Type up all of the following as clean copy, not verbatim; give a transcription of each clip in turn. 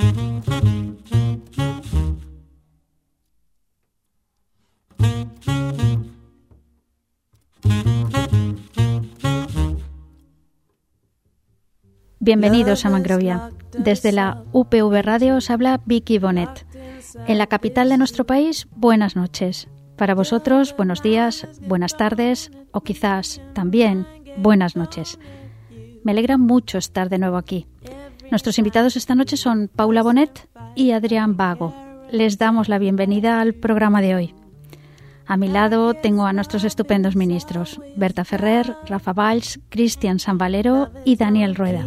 Bienvenidos a Mangrovia. Desde la UPV Radio os habla Vicky Bonet. En la capital de nuestro país, buenas noches. Para vosotros, buenos días, buenas tardes o quizás también buenas noches. Me alegra mucho estar de nuevo aquí. Nuestros invitados esta noche son Paula Bonet y Adrián Vago. Les damos la bienvenida al programa de hoy. A mi lado tengo a nuestros estupendos ministros, Berta Ferrer, Rafa Valls, Cristian Sanvalero y Daniel Rueda.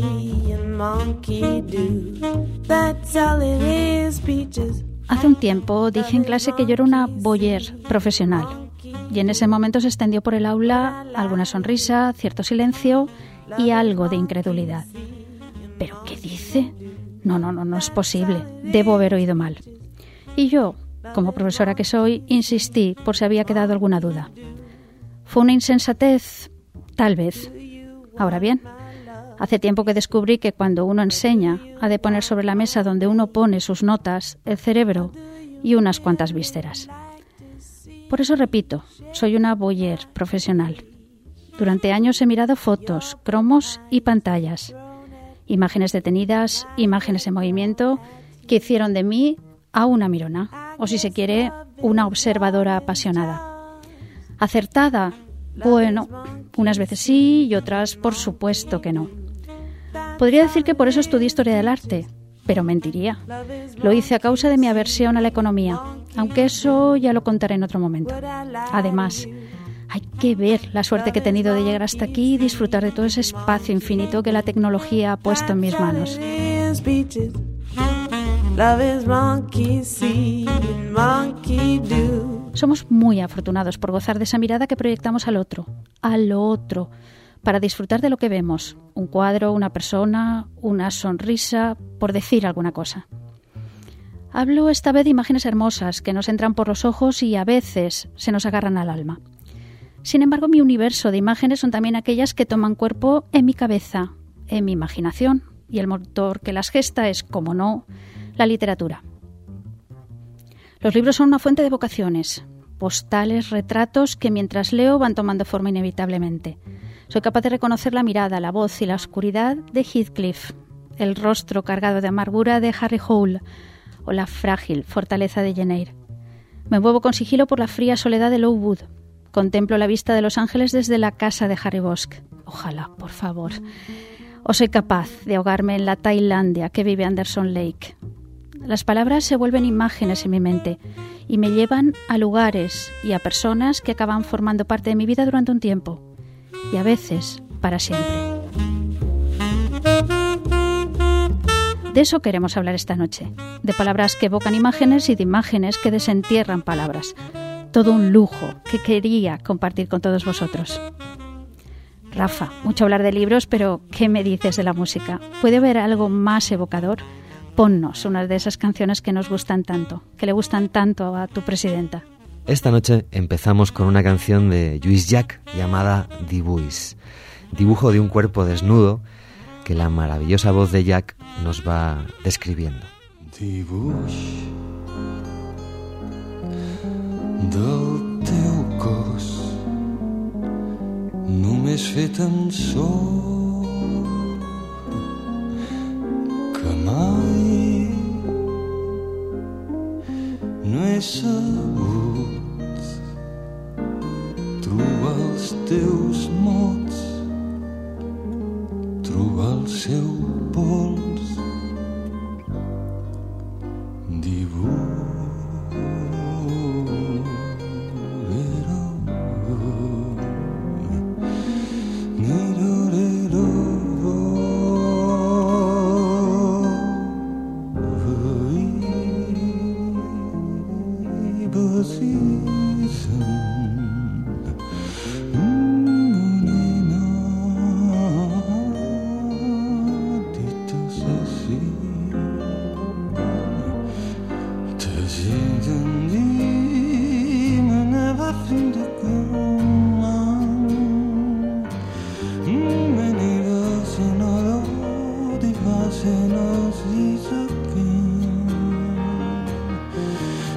Hace un tiempo dije en clase que yo era una voyeur profesional y en ese momento se extendió por el aula alguna sonrisa, cierto silencio y algo de incredulidad. ¿Pero qué dice? No es posible. Debo haber oído mal. Y yo, como profesora que soy, insistí por si había quedado alguna duda. ¿Fue una insensatez? Tal vez. Ahora bien, hace tiempo que descubrí que cuando uno enseña, ha de poner sobre la mesa donde uno pone sus notas, el cerebro y unas cuantas vísceras. Por eso repito, soy una voyeur profesional. Durante años he mirado fotos, cromos y pantallas. Imágenes detenidas, imágenes en movimiento, que hicieron de mí a una mirona, o si se quiere, una observadora apasionada. ¿Acertada? Bueno, unas veces sí y otras por supuesto que no. Podría decir que por eso estudié Historia del Arte, pero mentiría. Lo hice a causa de mi aversión a la economía, aunque eso ya lo contaré en otro momento. Además, hay que ver la suerte que he tenido de llegar hasta aquí y disfrutar de todo ese espacio infinito que la tecnología ha puesto en mis manos. Somos muy afortunados por gozar de esa mirada que proyectamos al otro, a lo otro, para disfrutar de lo que vemos, un cuadro, una persona, una sonrisa, por decir alguna cosa. Hablo esta vez de imágenes hermosas que nos entran por los ojos y a veces se nos agarran al alma. Sin embargo, mi universo de imágenes son también aquellas que toman cuerpo en mi cabeza, en mi imaginación, y el motor que las gesta es, como no, la literatura. Los libros son una fuente de vocaciones, postales, retratos que mientras leo van tomando forma inevitablemente. Soy capaz de reconocer la mirada, la voz y la oscuridad de Heathcliff, el rostro cargado de amargura de Harry Hole o la frágil fortaleza de Jane Eyre. Me muevo con sigilo por la fría soledad de Lowood. Contemplo la vista de Los Ángeles desde la casa de Harry Bosch. Ojalá, por favor. O soy capaz de ahogarme en la Tailandia que vive Anderson Lake. Las palabras se vuelven imágenes en mi mente y me llevan a lugares y a personas que acaban formando parte de mi vida durante un tiempo y a veces para siempre. De eso queremos hablar esta noche, de palabras que evocan imágenes y de imágenes que desentierran palabras. Todo un lujo que quería compartir con todos vosotros. Rafa, mucho hablar de libros, pero ¿qué me dices de la música? ¿Puede haber algo más evocador? Ponnos una de esas canciones que nos gustan tanto, que le gustan tanto a tu presidenta. Esta noche empezamos con una canción de Lluís Llach llamada Dibuix, dibujo de un cuerpo desnudo que la maravillosa voz de Llach nos va describiendo. Dibuix del teu cos només fet en so que mai no he sabut trobar els teus mots, trobar el seu pols.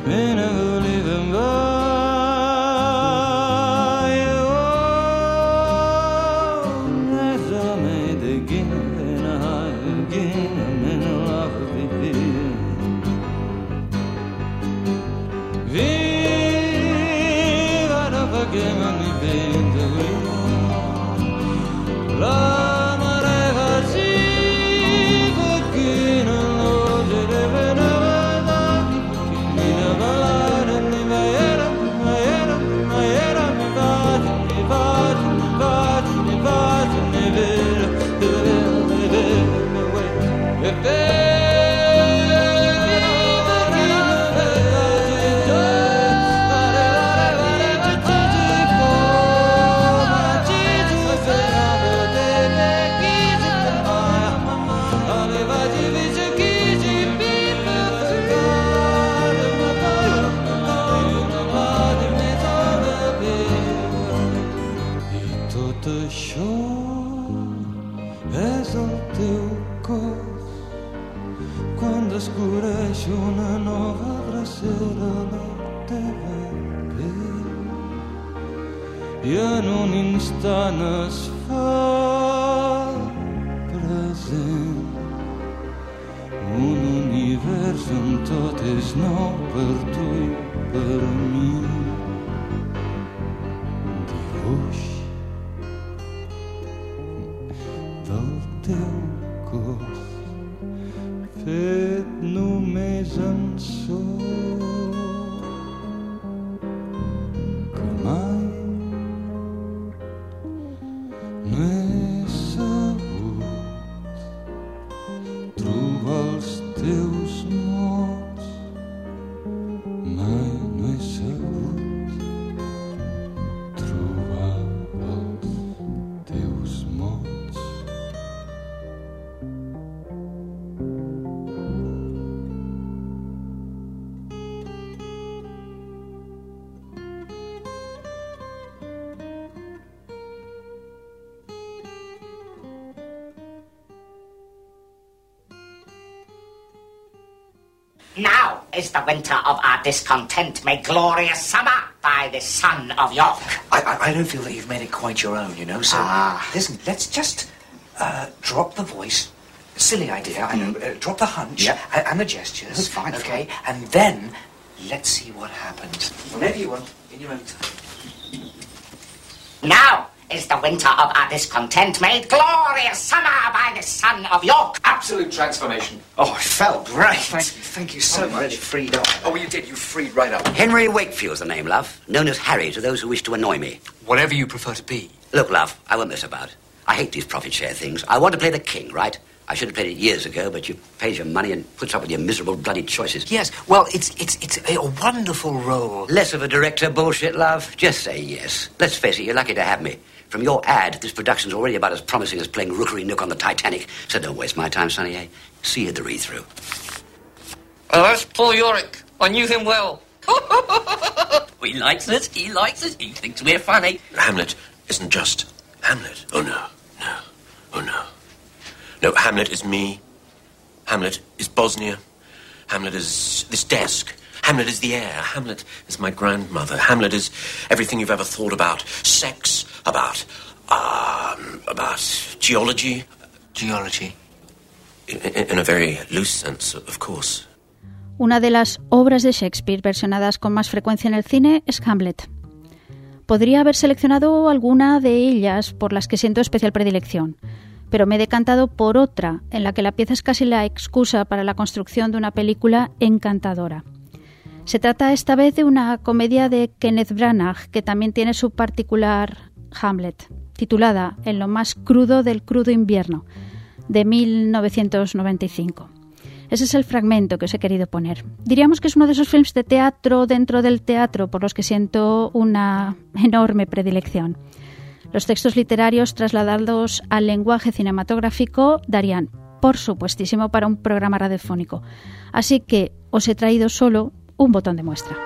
may never leave him by. Oh, as I made again, and I again, I'm in love with him. Viva la forgive me, baby. La marea si perché non lo deve nada. Mi navale mi vaera, vaera, vaera mi vado, mi vado, mi vado, mi vado, mi vera, mi vera. Això és el teu cos quan descobreix una nova drecera a la teva pell i en un instant es fa present un univers on tot és nou per tu i per mi. Dibuix del teu cos fet només en sol que mai no he sabut trobar els teus mots, mai no he sabut trobar els teus mots. Now is the winter of our discontent made glorious summer by the son of York. I don't feel that you've made it quite your own, you know, so... Listen, let's just drop the voice. Silly idea, I know. Drop the hunch and the gestures. That's fine. Okay, and then let's see what happens. Whenever you want, in your own time. Now is the winter of our discontent made glorious summer by the son of York. Absolute transformation. Oh, it felt great. Thank you so much. Really freed up. Oh, you did. You freed right up. Henry Wakefield's the name, love. Known as Harry to those who wish to annoy me. Whatever you prefer to be. Look, love, I won't mess about. I hate these profit share things. I want to play the king, right? I should have played it years ago, but you paid your money and puts up with your miserable bloody choices. Yes, well, it's a wonderful role. Less of a director bullshit, love. Just say yes. Let's face it, you're lucky to have me. From your ad, this production's already about as promising as playing Rookery Nook on the Titanic. So don't waste my time, Sonny, eh? See you at the read-through. Oh, that's Paul Yorick. I knew him well. He likes it. He likes it. He thinks we're funny. Hamlet isn't just Hamlet. Oh, no. No. Oh, no. No, Hamlet is me. Hamlet is Bosnia. Hamlet is this desk. Hamlet is the air. Hamlet is my grandmother. Hamlet is everything you've ever thought about sex, about geology. Geology. In a very loose sense, of course. Una de las obras de Shakespeare versionadas con más frecuencia en el cine es Hamlet. Podría haber seleccionado alguna de ellas por las que siento especial predilección, pero me he decantado por otra, en la que la pieza es casi la excusa para la construcción de una película encantadora. Se trata esta vez de una comedia de Kenneth Branagh, que también tiene su particular Hamlet, titulada En lo más crudo del crudo invierno, de 1995. Ese es el fragmento que os he querido poner. Diríamos que es uno de esos films de teatro dentro del teatro por los que siento una enorme predilección. Los textos literarios trasladados al lenguaje cinematográfico darían, por supuestísimo, para un programa radiofónico. Así que os he traído solo un botón de muestra.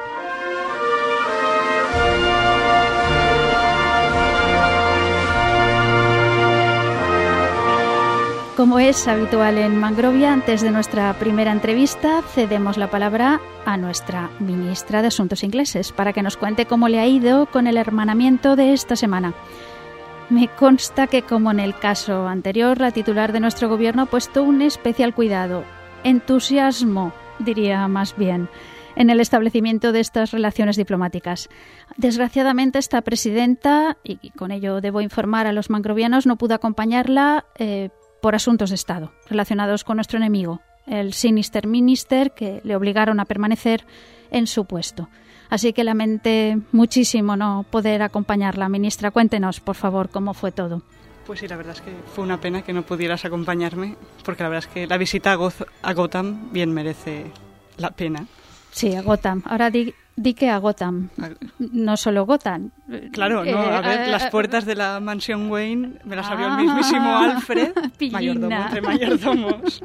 Como es habitual en Mangrovia, antes de nuestra primera entrevista, cedemos la palabra a nuestra ministra de Asuntos Ingleses para que nos cuente cómo le ha ido con el hermanamiento de esta semana. Me consta que, como en el caso anterior, la titular de nuestro gobierno ha puesto un especial cuidado, entusiasmo, diría más bien, en el establecimiento de estas relaciones diplomáticas. Desgraciadamente, esta presidenta, y con ello debo informar a los mangrovianos, no pudo acompañarla por asuntos de Estado relacionados con nuestro enemigo, el Sinister Minister, que le obligaron a permanecer en su puesto. Así que lamenté muchísimo no poder acompañarla. Ministra, cuéntenos, por favor, cómo fue todo. Pues sí, la verdad es que fue una pena que no pudieras acompañarme, porque la verdad es que la visita a Gotham bien merece la pena. Sí, a Gotham. Ahora di que a Gotham, no solo Gotham. Claro, no, a ver, las puertas de la mansión Wayne me las abrió el mismísimo Alfred, mayordomo entre mayordomos,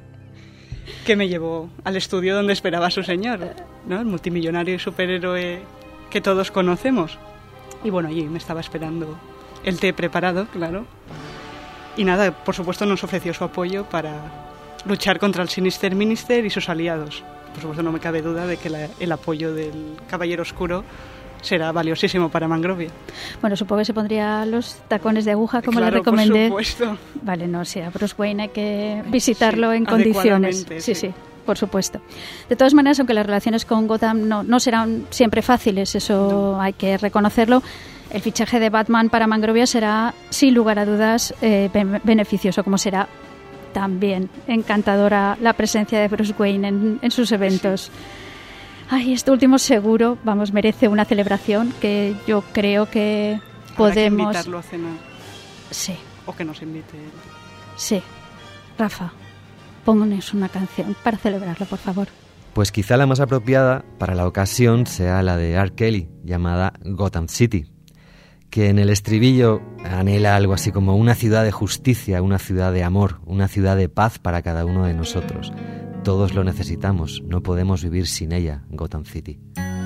que me llevó al estudio donde esperaba a su señor, ¿no? El multimillonario y superhéroe que todos conocemos. Y bueno, allí me estaba esperando el té preparado, claro. Y nada, por supuesto nos ofreció su apoyo para luchar contra el Sinister Minister y sus aliados. Por supuesto, no me cabe duda de que el apoyo del Caballero Oscuro será valiosísimo para Mangrovia. Bueno, supongo que se pondría los tacones de aguja, como claro, le recomendé. Por supuesto. Vale, no, sí, a Bruce Wayne hay que visitarlo en condiciones. Sí, por supuesto. De todas maneras, aunque las relaciones con Gotham no serán siempre fáciles, eso hay que reconocerlo, el fichaje de Batman para Mangrovia será, sin lugar a dudas, beneficioso, como será también encantadora la presencia de Bruce Wayne en sus eventos. Ay, esto último seguro, merece una celebración que yo creo que podemos... Habrá que invitarlo a cenar. Sí. O que nos invite. Sí. Rafa, pónganos una canción para celebrarlo, por favor. Pues quizá la más apropiada para la ocasión sea la de R. Kelly, llamada Gotham City, que en el estribillo anhela algo así como una ciudad de justicia, una ciudad de amor, una ciudad de paz para cada uno de nosotros. Todos lo necesitamos, no podemos vivir sin ella, Gotham City.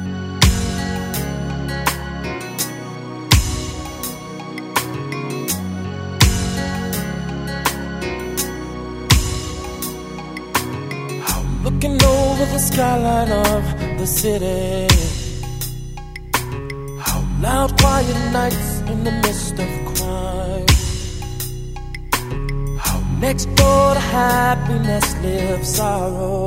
I'm looking over the skyline of the city. Loud, quiet nights in the midst of crime. How next door to happiness lives sorrow,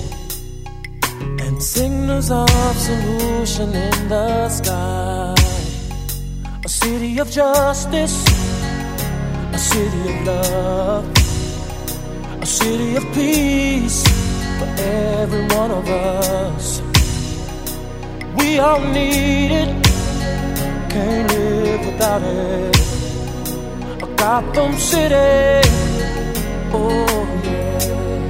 and signals of solution in the sky. A city of justice, a city of love, a city of peace for every one of us. We all need it, can't live without it. A Gotham City, oh yeah.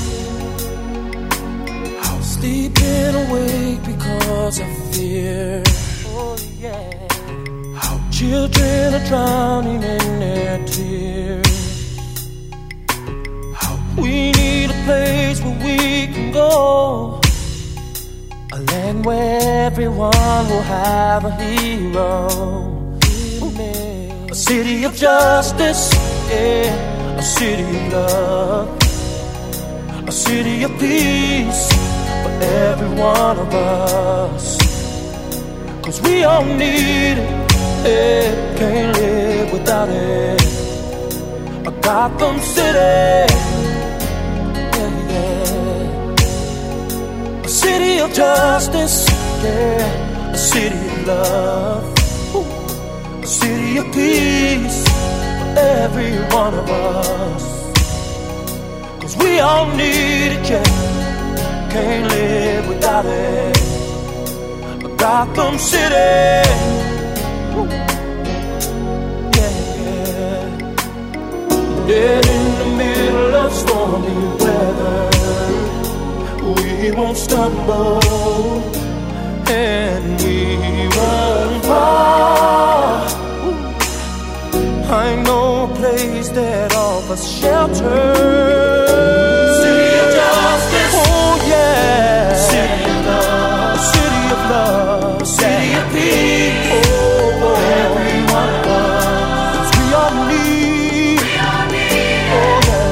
I'm sleeping awake because of fear, oh yeah. How children are drowning in their tears. How we need a place where we can go, a land where everyone will have a hero. A city of justice, yeah. A city of love, a city of peace for every one of us. 'Cause we all need it, yeah. Can't live without it. A Gotham City, a city of justice, yeah. A city of love, a city of peace for every one of us. 'Cause we all need it, yeah. Can't live without it. A Gotham City, yeah. Dead in the middle of stormy weather, we won't stumble and we won't fall. I know a place that offers shelter. City of justice, oh yeah. City of love, city of love, city of peace, oh, every one of us. 'Cause we all need, oh yeah.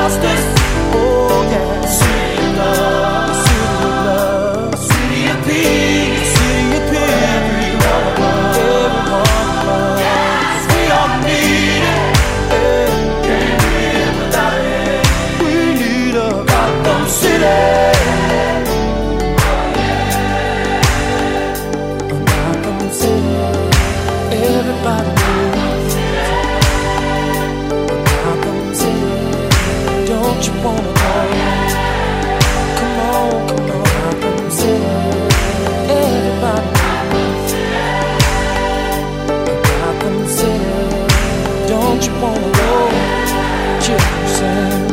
justice. Oh yeah, city of love, city of love, city of peace, city of peace. Every one of us, yes, we all need it. Can't live without it. We need a Gotham City. Everybody knows Gotham City. Don't you wanna go? Come on, come on, Gotham City. Everybody knows Gotham City. Don't you wanna go? Jerusalem.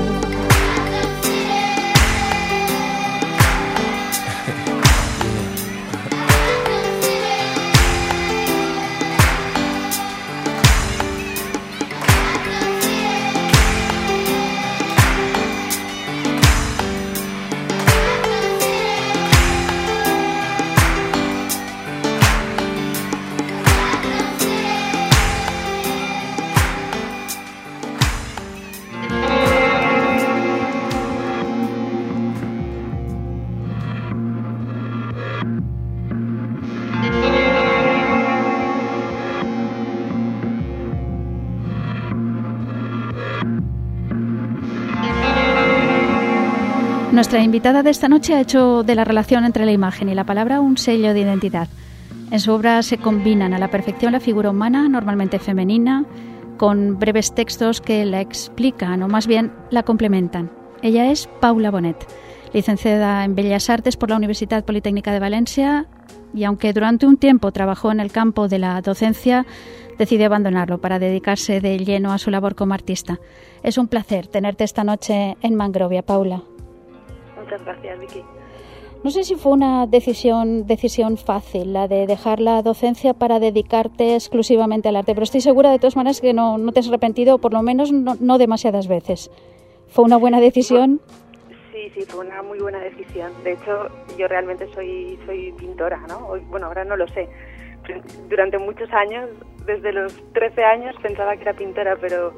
Nuestra invitada de esta noche ha hecho de la relación entre la imagen y la palabra un sello de identidad. En su obra se combinan a la perfección la figura humana, normalmente femenina, con breves textos que la explican o más bien la complementan. Ella es Paula Bonet, licenciada en Bellas Artes por la Universitat Politécnica de Valencia, y aunque durante un tiempo trabajó en el campo de la docencia, decidió abandonarlo para dedicarse de lleno a su labor como artista. Es un placer tenerte esta noche en Mangrovia, Paula. Muchas gracias, Vicky. No sé si fue una decisión fácil la de dejar la docencia para dedicarte exclusivamente al arte, pero estoy segura de todas maneras que no te has arrepentido, por lo menos no demasiadas veces. ¿Fue una buena decisión? Sí, fue una muy buena decisión. De hecho, yo realmente soy pintora, ¿no? Bueno, ahora no lo sé. Durante muchos años, desde los 13 años, pensaba que era pintora, pero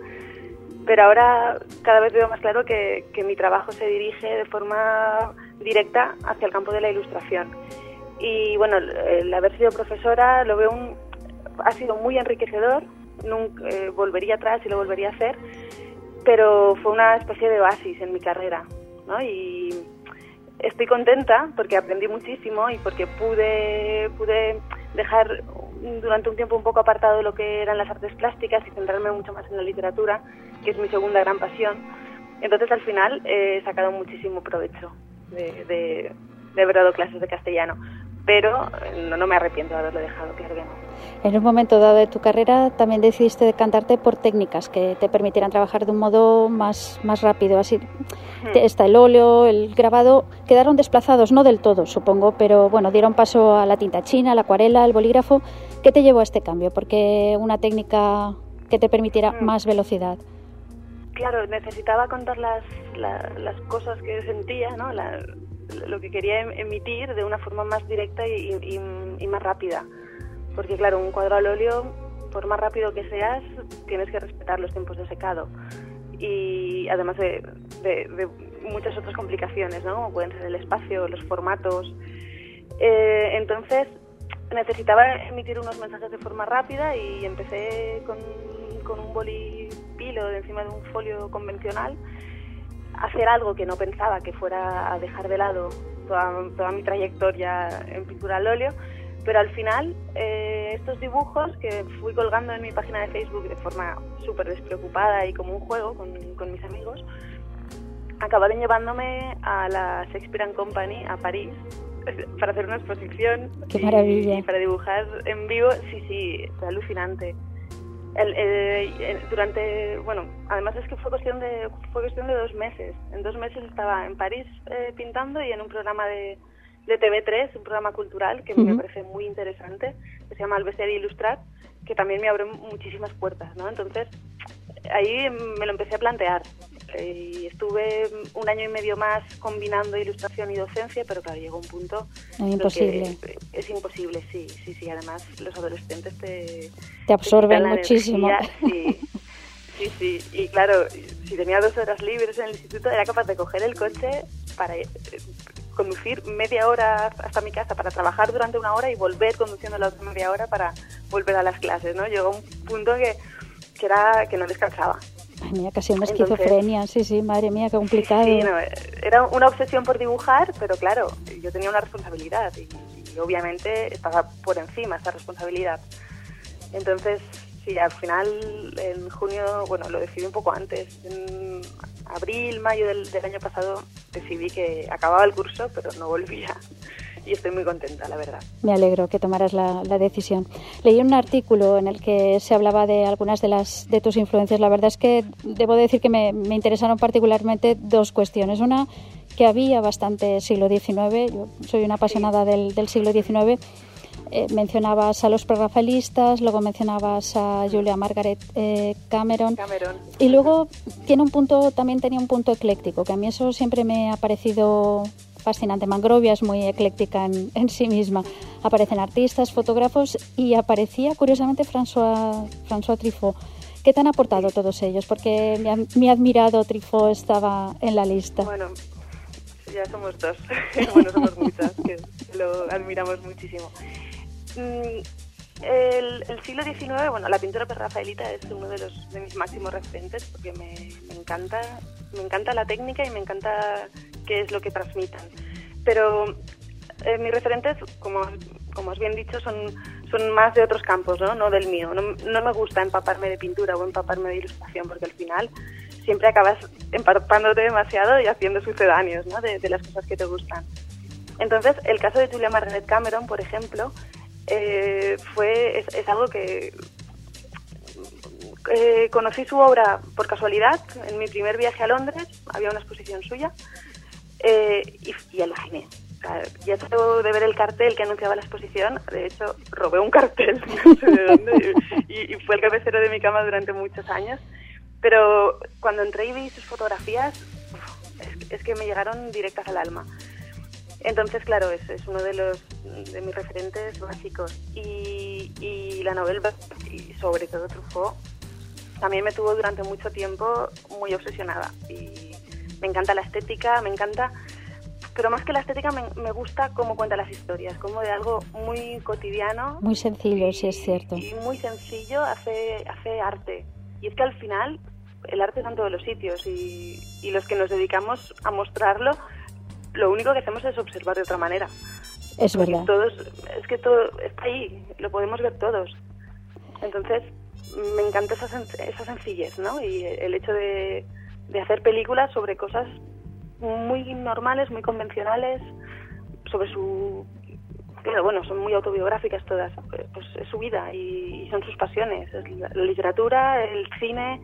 ahora cada vez veo más claro que mi trabajo se dirige de forma directa hacia el campo de la ilustración. Y bueno, el haber sido profesora lo veo ha sido muy enriquecedor. Nunca volvería atrás y lo volvería a hacer, pero fue una especie de oasis en mi carrera, ¿no? Y estoy contenta porque aprendí muchísimo y porque pude dejar durante un tiempo un poco apartado lo que eran las artes plásticas y centrarme mucho más en la literatura, que es mi segunda gran pasión. Entonces, al final, he sacado muchísimo provecho de haber dado clases de castellano, pero no me arrepiento de haberlo dejado, claro que no. En un momento dado de tu carrera también decidiste decantarte por técnicas que te permitieran trabajar de un modo más rápido. Así está el óleo, el grabado, quedaron desplazados, no del todo, supongo, pero bueno, dieron paso a la tinta china, la acuarela, el bolígrafo. ¿Qué te llevó a este cambio? ¿Porque una técnica que te permitiera más velocidad? Claro, necesitaba contar las cosas que sentía, ¿no? Lo que quería emitir de una forma más directa y más rápida. Porque claro, un cuadro al óleo, por más rápido que seas, tienes que respetar los tiempos de secado. Y además de muchas otras complicaciones, ¿no? Como pueden ser el espacio, los formatos. Entonces necesitaba emitir unos mensajes de forma rápida y empecé con un bolipilo de encima de un folio convencional a hacer algo que no pensaba que fuera a dejar de lado toda mi trayectoria en pintura al óleo. Pero al final, estos dibujos que fui colgando en mi página de Facebook de forma súper despreocupada y como un juego con mis amigos, acabaron llevándome a la Shakespeare & Company a París para hacer una exposición. ¡Qué maravilla! Y para dibujar en vivo, sí, fue alucinante. Además es que fue cuestión de 2 meses. En 2 meses estaba en París pintando y en un programa de TV3, un programa cultural que me parece muy interesante, que se llama El Bestiario Ilustrat, que también me abrió muchísimas puertas, ¿no? Entonces, ahí me lo empecé a plantear. Y estuve 1 año y medio más combinando ilustración y docencia, pero claro, llegó un punto imposible. Es imposible, sí. Además, los adolescentes te absorben muchísimo. Sí. Y claro, si tenía 2 horas libres en el instituto, era capaz de coger el coche para conducir media hora hasta mi casa para trabajar durante 1 hora y volver conduciendo la otra media hora para volver a las clases, ¿no? Llegó un punto que no descansaba. Ay, mía, casi una esquizofrenia, sí, madre mía, qué complicado. Sí, no, era una obsesión por dibujar, pero claro, yo tenía una responsabilidad y obviamente estaba por encima esa responsabilidad. Entonces, sí, al final, en junio, bueno, lo decidí un poco antes. En abril, mayo del año pasado decidí que acababa el curso, pero no volvía. Y estoy muy contenta, la verdad. Me alegro que tomaras la decisión. Leí un artículo en el que se hablaba de algunas de tus influencias. La verdad es que debo decir que me interesaron particularmente 2 cuestiones. Una, que había bastante siglo XIX. Yo soy una apasionada del siglo XIX. Mencionabas a los prerrafaelistas, luego mencionabas a Julia Margaret Cameron. Y luego también tenía un punto ecléctico, que a mí eso siempre me ha parecido fascinante. Mangrovia es muy ecléctica en sí misma. Aparecen artistas, fotógrafos y aparecía curiosamente François Truffaut. ¿Qué te han aportado todos ellos? Porque mi admirado Truffaut estaba en la lista. Bueno, ya somos 2. Bueno, somos muchas que lo admiramos muchísimo. El siglo XIX, bueno, la pintura prerrafaelita es uno de mis máximos referentes porque me encanta la técnica y me encanta qué es lo que transmitan. Pero mis referentes, como has bien dicho, son más de otros campos, no del mío. No me gusta empaparme de pintura o empaparme de ilustración porque al final siempre acabas empapándote demasiado y haciendo sucedáneos, ¿no? de las cosas que te gustan. Entonces, el caso de Julia Margaret Cameron, por ejemplo, es algo que conocí su obra por casualidad. En mi primer viaje a Londres había una exposición suya y aluciné. O sea, ya solo de ver el cartel que anunciaba la exposición, de hecho robé un cartel no sé de dónde y fue el cabecero de mi cama durante muchos años. Pero cuando entré y vi sus fotografías, es que me llegaron directas al alma. Entonces, claro, es uno de mis referentes básicos. Y la novela, y sobre todo Truffaut, también me tuvo durante mucho tiempo muy obsesionada. Y me encanta la estética, pero más que la estética me gusta cómo cuenta las historias, como de algo muy cotidiano. Muy sencillo, sí es cierto. Y muy sencillo hace arte. Y es que al final el arte está en todos los sitios y los que nos dedicamos a mostrarlo, lo único que hacemos es observar de otra manera. Es verdad. Todo está ahí, lo podemos ver todos. Entonces, me encanta esa sencillez, ¿no? Y el hecho de hacer películas sobre cosas muy normales, muy convencionales, sobre su... Claro, bueno, son muy autobiográficas todas, pues es su vida y son sus pasiones, es la literatura, el cine.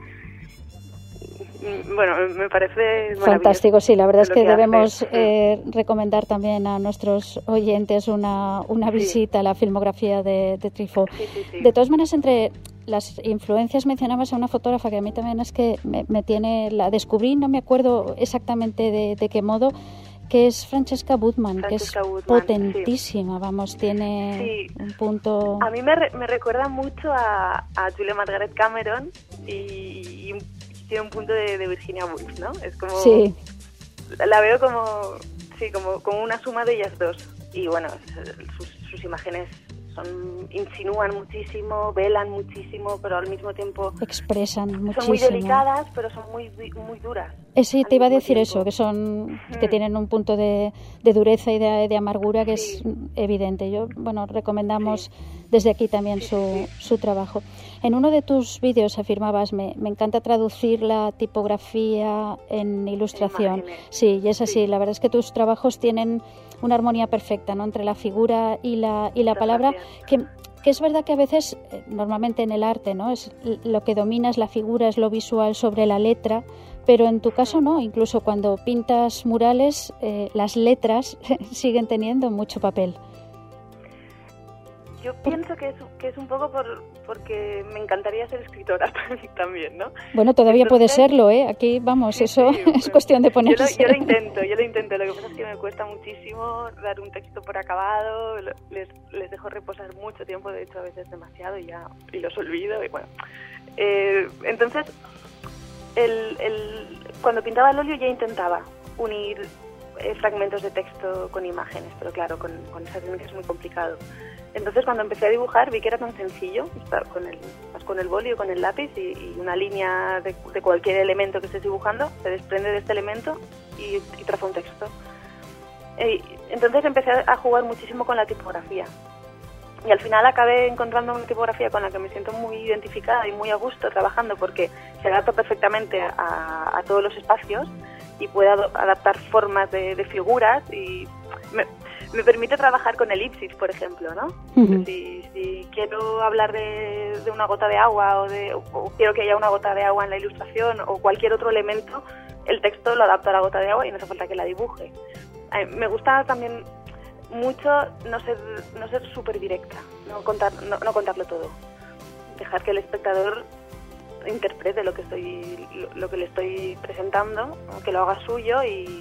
Bueno, me parece fantástico, sí, la verdad es que debemos recomendar también a nuestros oyentes una visita a la filmografía de Truffaut. Sí. De todas maneras, entre las influencias mencionabas a una fotógrafa que a mí también es que me tiene, la descubrí, no me acuerdo exactamente de qué modo, que es Francesca Woodman, que es potentísima, sí. Vamos, tiene un punto... A mí me recuerda mucho a Julia Margaret Cameron y tiene un punto de Virginia Woolf, ¿no? Es como... Sí. La veo como una suma de ellas dos. Y bueno, sus imágenes insinúan muchísimo, velan muchísimo, pero al mismo tiempo... Expresan muchísimo. Son muy delicadas, pero son muy duras. Sí, te iba a decir eso, que tienen un punto de dureza y de amargura que es evidente. Recomendamos desde aquí también su trabajo. En uno de tus vídeos afirmabas, me encanta traducir la tipografía en ilustración. Sí, y es así. La verdad es que tus trabajos tienen una armonía perfecta, ¿no?, entre la figura y la palabra, que es verdad que a veces, normalmente en el arte, ¿no?, es lo que domina es la figura, es lo visual sobre la letra, pero en tu caso no, incluso cuando pintas murales, las letras siguen teniendo mucho papel. Yo pienso que es un poco porque me encantaría ser escritora también, ¿no? Bueno, todavía puede serlo, ¿eh? Aquí, vamos, eso es cuestión de ponerse. Yo lo intento. Lo que pasa es que me cuesta muchísimo dar un texto por acabado, les dejo reposar mucho tiempo, de hecho a veces demasiado y los olvido. Y bueno, entonces, cuando pintaba al óleo ya intentaba unir fragmentos de texto con imágenes, pero claro, con esa técnica es muy complicado. Entonces cuando empecé a dibujar vi que era tan sencillo, con el boli o con el lápiz y una línea de cualquier elemento que estés dibujando se desprende de este elemento y traza un texto. Entonces empecé a jugar muchísimo con la tipografía y al final acabé encontrando una tipografía con la que me siento muy identificada y muy a gusto trabajando porque se adapta perfectamente a todos los espacios y puede adaptar formas de figuras y me permite trabajar con elipsis, por ejemplo, ¿no? Uh-huh. Si quiero hablar de una gota de agua o quiero que haya una gota de agua en la ilustración o cualquier otro elemento, el texto lo adapto a la gota de agua y no hace falta que la dibuje. Me gusta también mucho no ser súper directa, no contarlo todo, dejar que el espectador interprete lo que le estoy presentando, que lo haga suyo y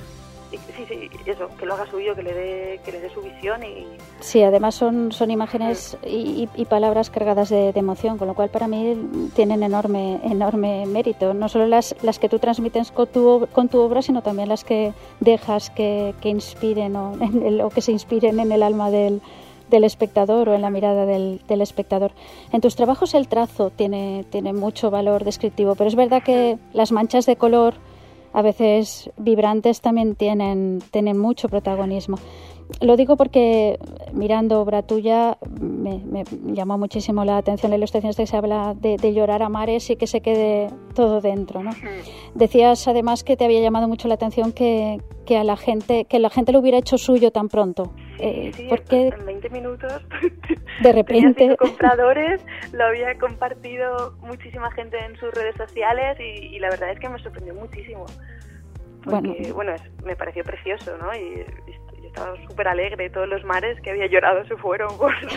eso, que lo haga suyo, que le dé su visión y... Sí, además son imágenes y palabras cargadas de emoción, con lo cual para mí tienen enorme mérito, no solo las que tú transmites con tu obra, sino también las que dejas que inspiren o que se inspiren en el alma del espectador o en la mirada del espectador. En tus trabajos el trazo tiene mucho valor descriptivo, pero es verdad que las manchas de color, a veces vibrantes, también tienen mucho protagonismo. Lo digo porque mirando obra tuya me llamó muchísimo la atención la ilustración esta que se habla de llorar a mares y que se quede todo dentro, ¿no? Decías además que te había llamado mucho la atención que la gente lo hubiera hecho suyo tan pronto. Sí, porque en 20 minutos de repente tenía 5 compradores, lo había compartido muchísima gente en sus redes sociales y la verdad es que me sorprendió muchísimo. Porque, me pareció precioso, ¿no? Y yo estaba súper alegre, todos los mares que había llorado se fueron.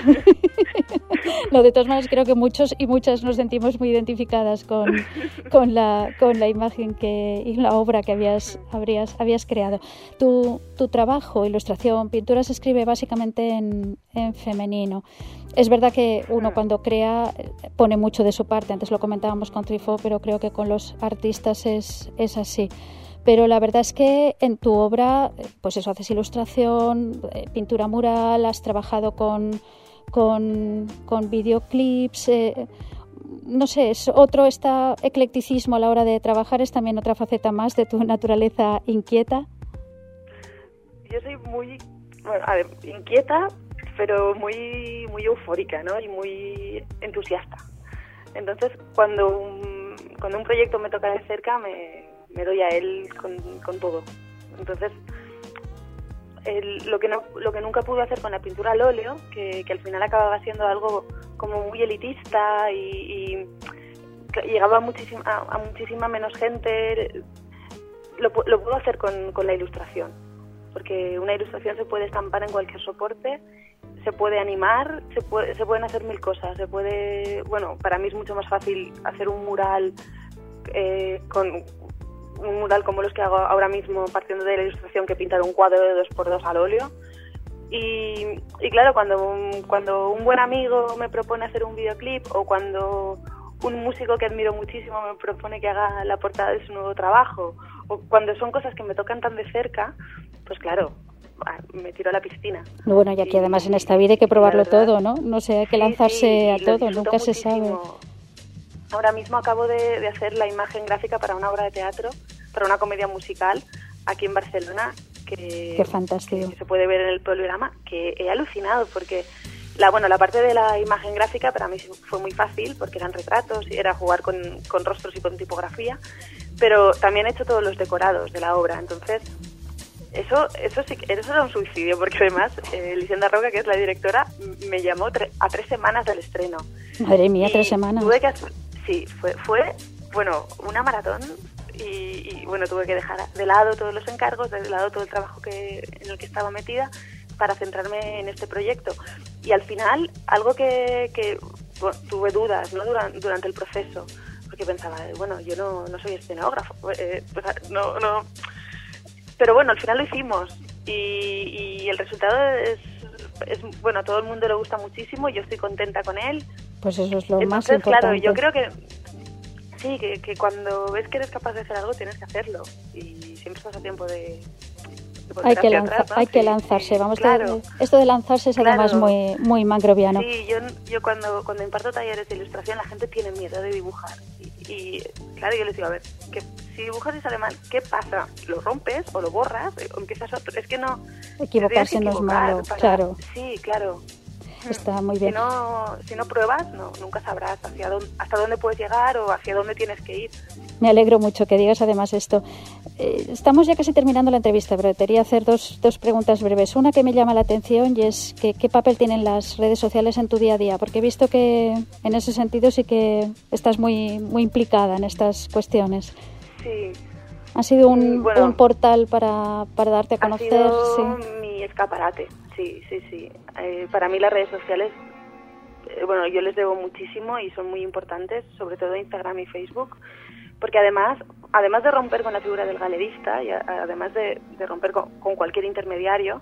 No, de todas maneras creo que muchos y muchas nos sentimos muy identificadas con la imagen y la obra que habías creado. Tu trabajo, ilustración, pintura se escribe básicamente en femenino. Es verdad que uno cuando crea pone mucho de su parte, antes lo comentábamos con Truffaut, pero creo que con los artistas es así. Pero la verdad es que en tu obra, pues eso, haces ilustración, pintura mural, has trabajado con videoclips, no sé, es eclecticismo a la hora de trabajar, es también otra faceta más de tu naturaleza inquieta. Yo soy muy, inquieta, pero muy eufórica, ¿no? Y muy entusiasta. Entonces, cuando un proyecto me toca de cerca, me doy a él con todo. Entonces, lo que nunca pude hacer con la pintura al óleo, que al final acababa siendo algo como muy elitista y llegaba a muchísima menos gente, lo puedo hacer con la ilustración, porque una ilustración se puede estampar en cualquier soporte, se puede animar, se pueden hacer mil cosas, para mí es mucho más fácil hacer un mural un mural como los que hago ahora mismo partiendo de la ilustración que pintar un cuadro de 2x2 al óleo y claro, cuando un buen amigo me propone hacer un videoclip o cuando un músico que admiro muchísimo me propone que haga la portada de su nuevo trabajo o cuando son cosas que me tocan tan de cerca, pues claro, me tiro a la piscina. Bueno, y aquí además en esta vida hay que probarlo todo, ¿no? No sé, hay que lanzarse a todo, nunca se sabe. Ahora mismo acabo de hacer la imagen gráfica para una obra de teatro, para una comedia musical aquí en Barcelona, Qué fantástico. Que se puede ver en el programa, que he alucinado porque la parte de la imagen gráfica para mí fue muy fácil porque eran retratos y era jugar con rostros y con tipografía, pero también he hecho todos los decorados de la obra, entonces eso era un suicidio porque además Elisenda Roca, que es la directora, me llamó a 3 semanas del estreno. Madre mía, 3 semanas. Sí, fue una maratón y tuve que dejar de lado todos los encargos, de lado todo el trabajo en el que estaba metida para centrarme en este proyecto. Y al final, algo que tuve dudas, ¿no? durante el proceso, porque pensaba, yo no soy escenógrafo, no. Pero bueno, al final lo hicimos y el resultado es a todo el mundo le gusta muchísimo, yo estoy contenta con él. Pues eso es lo más importante. Claro, yo creo que Sí, que cuando ves que eres capaz de hacer algo tienes que hacerlo y siempre estás a tiempo de hay que lanzarse, vamos, claro. Esto de lanzarse es además muy mangroviano. Sí, yo cuando imparto talleres de ilustración la gente tiene miedo de dibujar y claro, yo les digo, a ver, que si dibujas y sale mal, ¿qué pasa? ¿Lo rompes o lo borras o empiezas otro? Es que no... Equivocarse no es malo, claro. Sí, claro. Está muy bien. Si no pruebas, nunca sabrás hasta dónde puedes llegar o hacia dónde tienes que ir. Me alegro mucho que digas además esto. Estamos ya casi terminando la entrevista, pero te quería hacer dos preguntas breves. Una que me llama la atención y es ¿qué papel tienen las redes sociales en tu día a día? Porque he visto que en ese sentido sí que estás muy implicada en estas cuestiones. Sí. ¿Ha sido un portal para darte a conocer? Ha sido mi escaparate, sí. Para mí las redes sociales, yo les debo muchísimo y son muy importantes, sobre todo Instagram y Facebook, porque además de romper con la figura del galerista y además de romper con cualquier intermediario,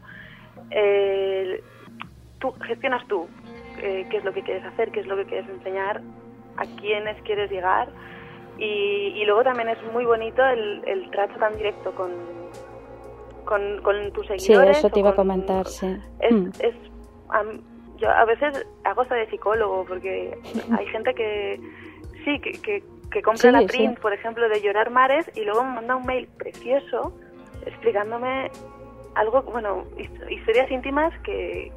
tú gestionas qué es lo que quieres hacer, qué es lo que quieres enseñar, a quiénes quieres llegar y luego también es muy bonito el trato tan directo con tus seguidores. Sí, eso te iba a comentar, sí. Yo a veces hago hasta de psicólogo porque hay gente que compra la print, por ejemplo, de Llorar Mares y luego me manda un mail precioso explicándome algo, historias íntimas que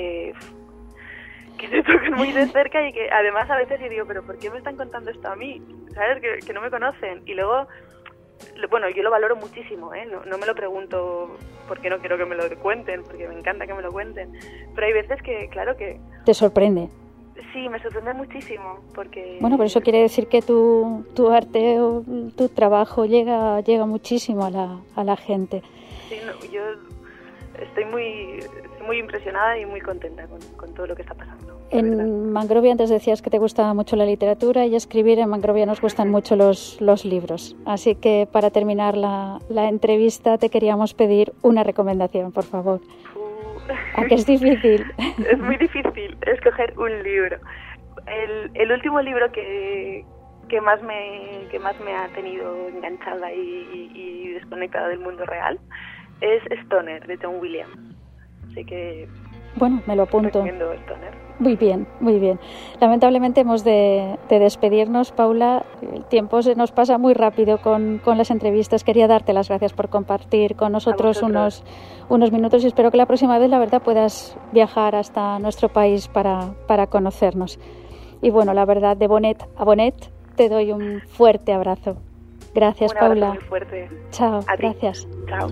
se tocan muy de cerca y que además a veces yo digo, pero ¿por qué me están contando esto a mí? ¿Sabes? Que no me conocen. Y luego, yo lo valoro muchísimo, ¿eh? No me lo pregunto porque no quiero que me lo cuenten, porque me encanta que me lo cuenten. Pero hay veces que, claro que... ¿Te sorprende? Sí, me sorprende muchísimo, porque... Bueno, pero eso quiere decir que tu arte o tu trabajo llega muchísimo a la gente. Sí, yo estoy muy impresionada y muy contenta con todo lo que está pasando. En Mangrovia antes decías que te gustaba mucho la literatura y escribir. En Mangrovia nos gustan mucho los libros. Así que para terminar la entrevista te queríamos pedir una recomendación, por favor. ¿A qué es difícil? Es muy difícil escoger un libro. El último libro que más me ha tenido enganchada y desconectada del mundo real es Stoner, de John Williams. Así que... Bueno, me lo apunto. Recomiendo Stoner. Muy bien, muy bien. Lamentablemente hemos de despedirnos, Paula. El tiempo se nos pasa muy rápido con las entrevistas. Quería darte las gracias por compartir con nosotros unos minutos y espero que la próxima vez, la verdad, puedas viajar hasta nuestro país para conocernos. Y bueno, la verdad, de Bonet a Bonet, te doy un fuerte abrazo. Gracias, Paula. Un abrazo muy fuerte. Chao, a ti. Gracias. Chao.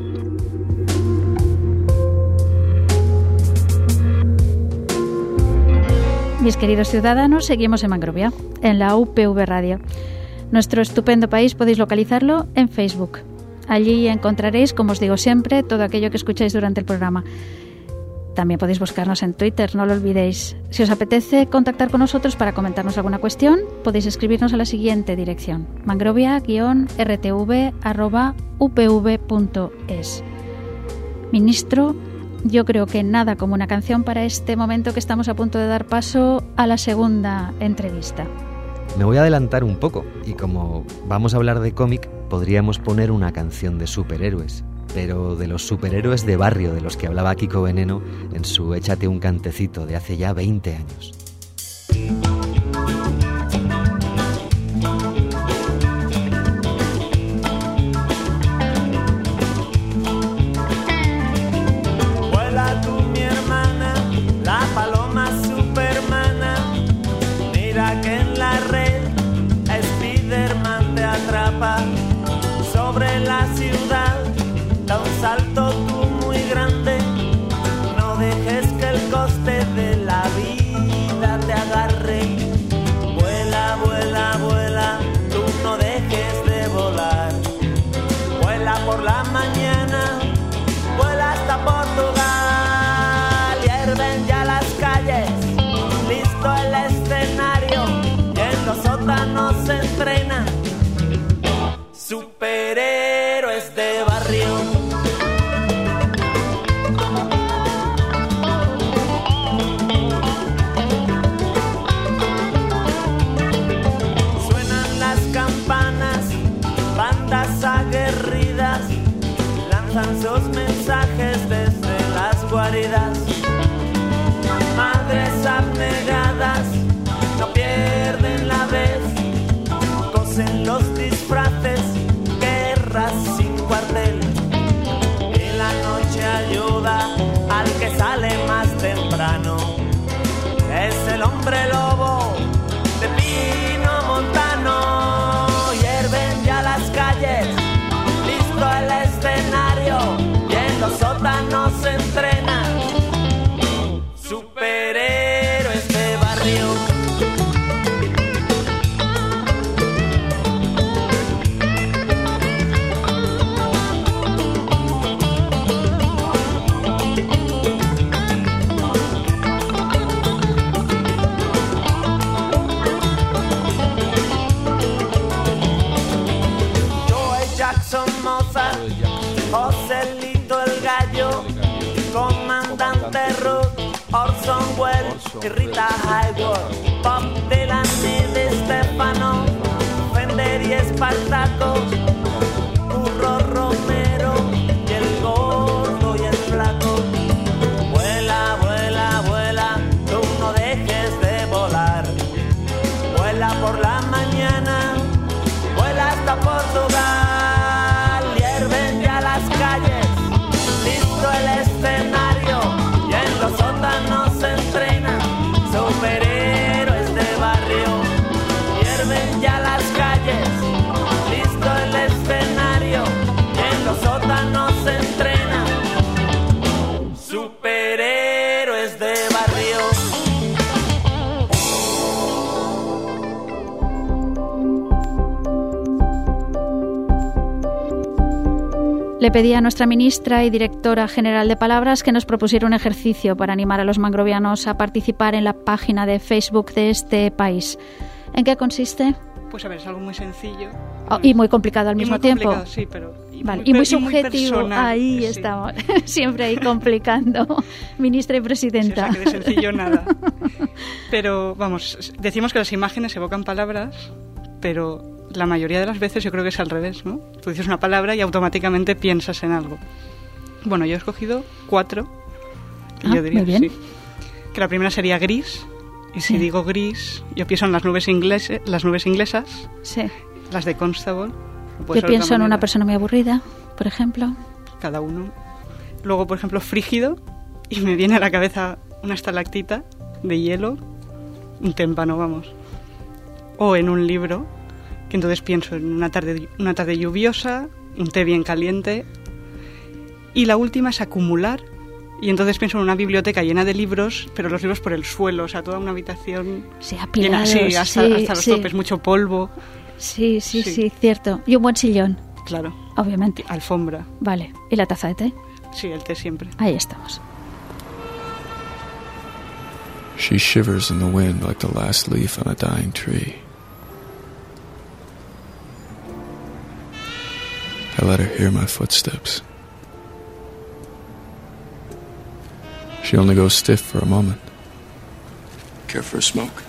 Mis queridos ciudadanos, seguimos en Mangrovia, en la UPV Radio. Nuestro estupendo país podéis localizarlo en Facebook. Allí encontraréis, como os digo siempre, todo aquello que escucháis durante el programa. También podéis buscarnos en Twitter, no lo olvidéis. Si os apetece contactar con nosotros para comentarnos alguna cuestión, podéis escribirnos a la siguiente dirección: mangrovia-rtv@upv.es. Ministro, yo creo que nada como una canción para este momento que estamos a punto de dar paso a la segunda entrevista. Me voy a adelantar un poco y como vamos a hablar de cómic, podríamos poner una canción de superhéroes, pero de los superhéroes de barrio de los que hablaba Kiko Veneno en su Échate un cantecito de hace ya 20 años. Sobre la ciudad da un salto tú muy grande, no dejes que el coste de la vida te agarre. Vuela, vuela, vuela, tú no dejes de volar. Vuela por la mañana, vuela hasta Portugal. Hierven ya las calles, listo el escenario, y en los sótanos se entrenan superhéroes de barrio. Suenan las campanas, bandas aguerridas lanzan sus mensajes desde las guaridas. Madres abnegadas no pierden la vez, cosen los disfraces, guerras sin cuartel. Y la noche ayuda al que sale más temprano, es el hombre lobo de Pino Montano. Hierven ya las calles, listo el escenario, y en los sótanos se entrenan superhéroes de barrio. Joselito el Gallo, Comandante Ruth, Orson Welles y Rita Hayworth, Bob Dylan y Di Stefano, Fender y Espartaco, Curro Romero y el gordo y el flaco. Vuela, vuela, vuela, tú no dejes de volar. Vuela por la mañana, vuela hasta Portugal. Calles, listo el escenario, y en los sótanos se entrenan superhéroes de barrio. Hierven ya las calles, listo el escenario, y en los sótanos se entrenan superhéroes de barrio. Le pedí a nuestra ministra y directora general de Palabras que nos propusiera un ejercicio para animar a los mangrovianos a participar en la página de Facebook de este país. ¿En qué consiste? Pues a ver, es algo muy sencillo. Y muy complicado al mismo tiempo. Sí, pero y muy subjetivo. Muy ahí sí. Estamos, siempre ahí complicando. Ministra y presidenta. Sí, o sea, que de sencillo nada. Pero vamos, decimos que las imágenes evocan palabras, pero la mayoría de las veces yo creo que es al revés, ¿no? Tú dices una palabra y automáticamente piensas en algo. Bueno, yo he escogido 4, que yo diría, muy bien. Sí. Que la primera sería gris, y si digo gris, yo pienso en las nubes inglesas, sí. Las de Constable. Yo pienso en una persona muy aburrida, por ejemplo. Cada uno. Luego, por ejemplo, frígido, y me viene a la cabeza una estalactita de hielo, un témpano, vamos. O en un libro, que entonces pienso en una tarde lluviosa, un té bien caliente. Y la última es acumular, y entonces pienso en una biblioteca llena de libros, pero los libros por el suelo, o sea, toda una habitación llena, sí, hasta los topes, mucho polvo. Sí, cierto. Y un buen sillón. Claro. Obviamente. Alfombra. Vale. ¿Y la taza de té? Sí, el té siempre. Ahí estamos. She shivers in the wind like the last leaf on a dying tree. I let her hear my footsteps. She only goes stiff for a moment. Care for a smoke?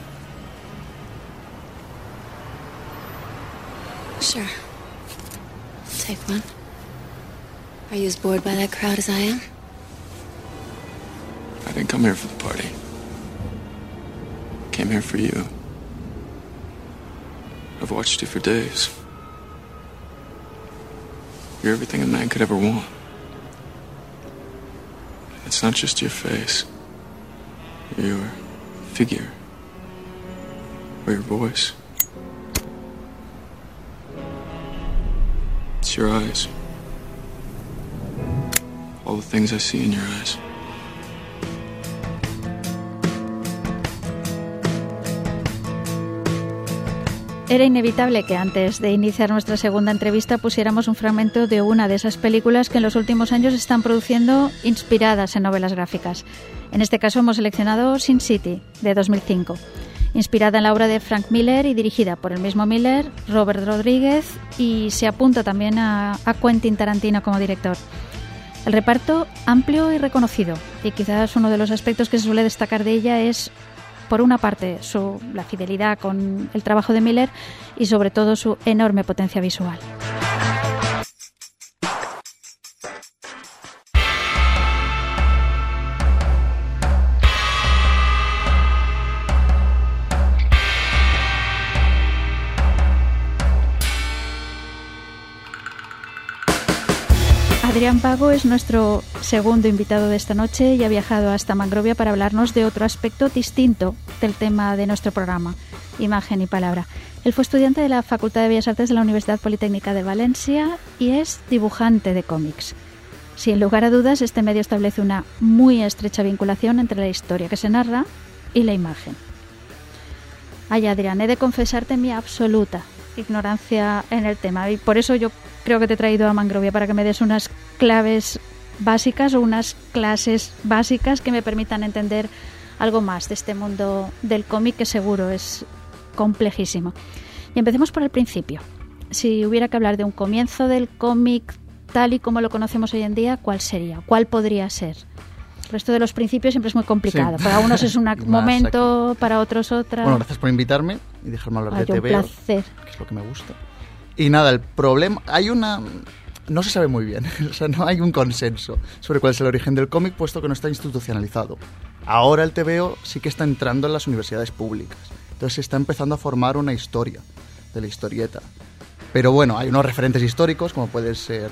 Sure. I'll take one. Are you as bored by that crowd as I am? I didn't come here for the party. I came here for you. I've watched you for days. You're everything a man could ever want. It's not just your face, your figure, or your voice. It's your eyes. All the things I see in your eyes. Era inevitable que antes de iniciar nuestra segunda entrevista pusiéramos un fragmento de una de esas películas que en los últimos años están produciendo inspiradas en novelas gráficas. En este caso hemos seleccionado Sin City, de 2005, inspirada en la obra de Frank Miller y dirigida por el mismo Miller, Robert Rodríguez, y se apunta también a Quentin Tarantino como director. El reparto amplio y reconocido, y quizás uno de los aspectos que se suele destacar de ella es por una parte, la fidelidad con el trabajo de Miller y sobre todo su enorme potencia visual. Adrián Pago es nuestro segundo invitado de esta noche y ha viajado hasta Mangrovia para hablarnos de otro aspecto distinto del tema de nuestro programa, imagen y palabra. Él fue estudiante de la Facultad de Bellas Artes de la Universidad Politécnica de Valencia y es dibujante de cómics. Sin lugar a dudas, este medio establece una muy estrecha vinculación entre la historia que se narra y la imagen. Ay, Adrián, he de confesarte mi absoluta ignorancia en el tema y por eso yo creo que te he traído a Mangrovia para que me des unas claves básicas o unas clases básicas que me permitan entender algo más de este mundo del cómic que seguro es complejísimo. Y empecemos por el principio. Si hubiera que hablar de un comienzo del cómic tal y como lo conocemos hoy en día, ¿cuál sería? ¿Cuál podría ser? El resto de los principios siempre es muy complicado. Sí. Para unos es un momento, para otros otra. Bueno, gracias por invitarme y dejarme hablar de TVO, un placer. Que es lo que me gusta. Y nada, el problema... No se sabe muy bien, o sea, no hay un consenso sobre cuál es el origen del cómic, puesto que no está institucionalizado. Ahora el TVO sí que está entrando en las universidades públicas. Entonces se está empezando a formar una historia de la historieta. Pero bueno, hay unos referentes históricos, como puede ser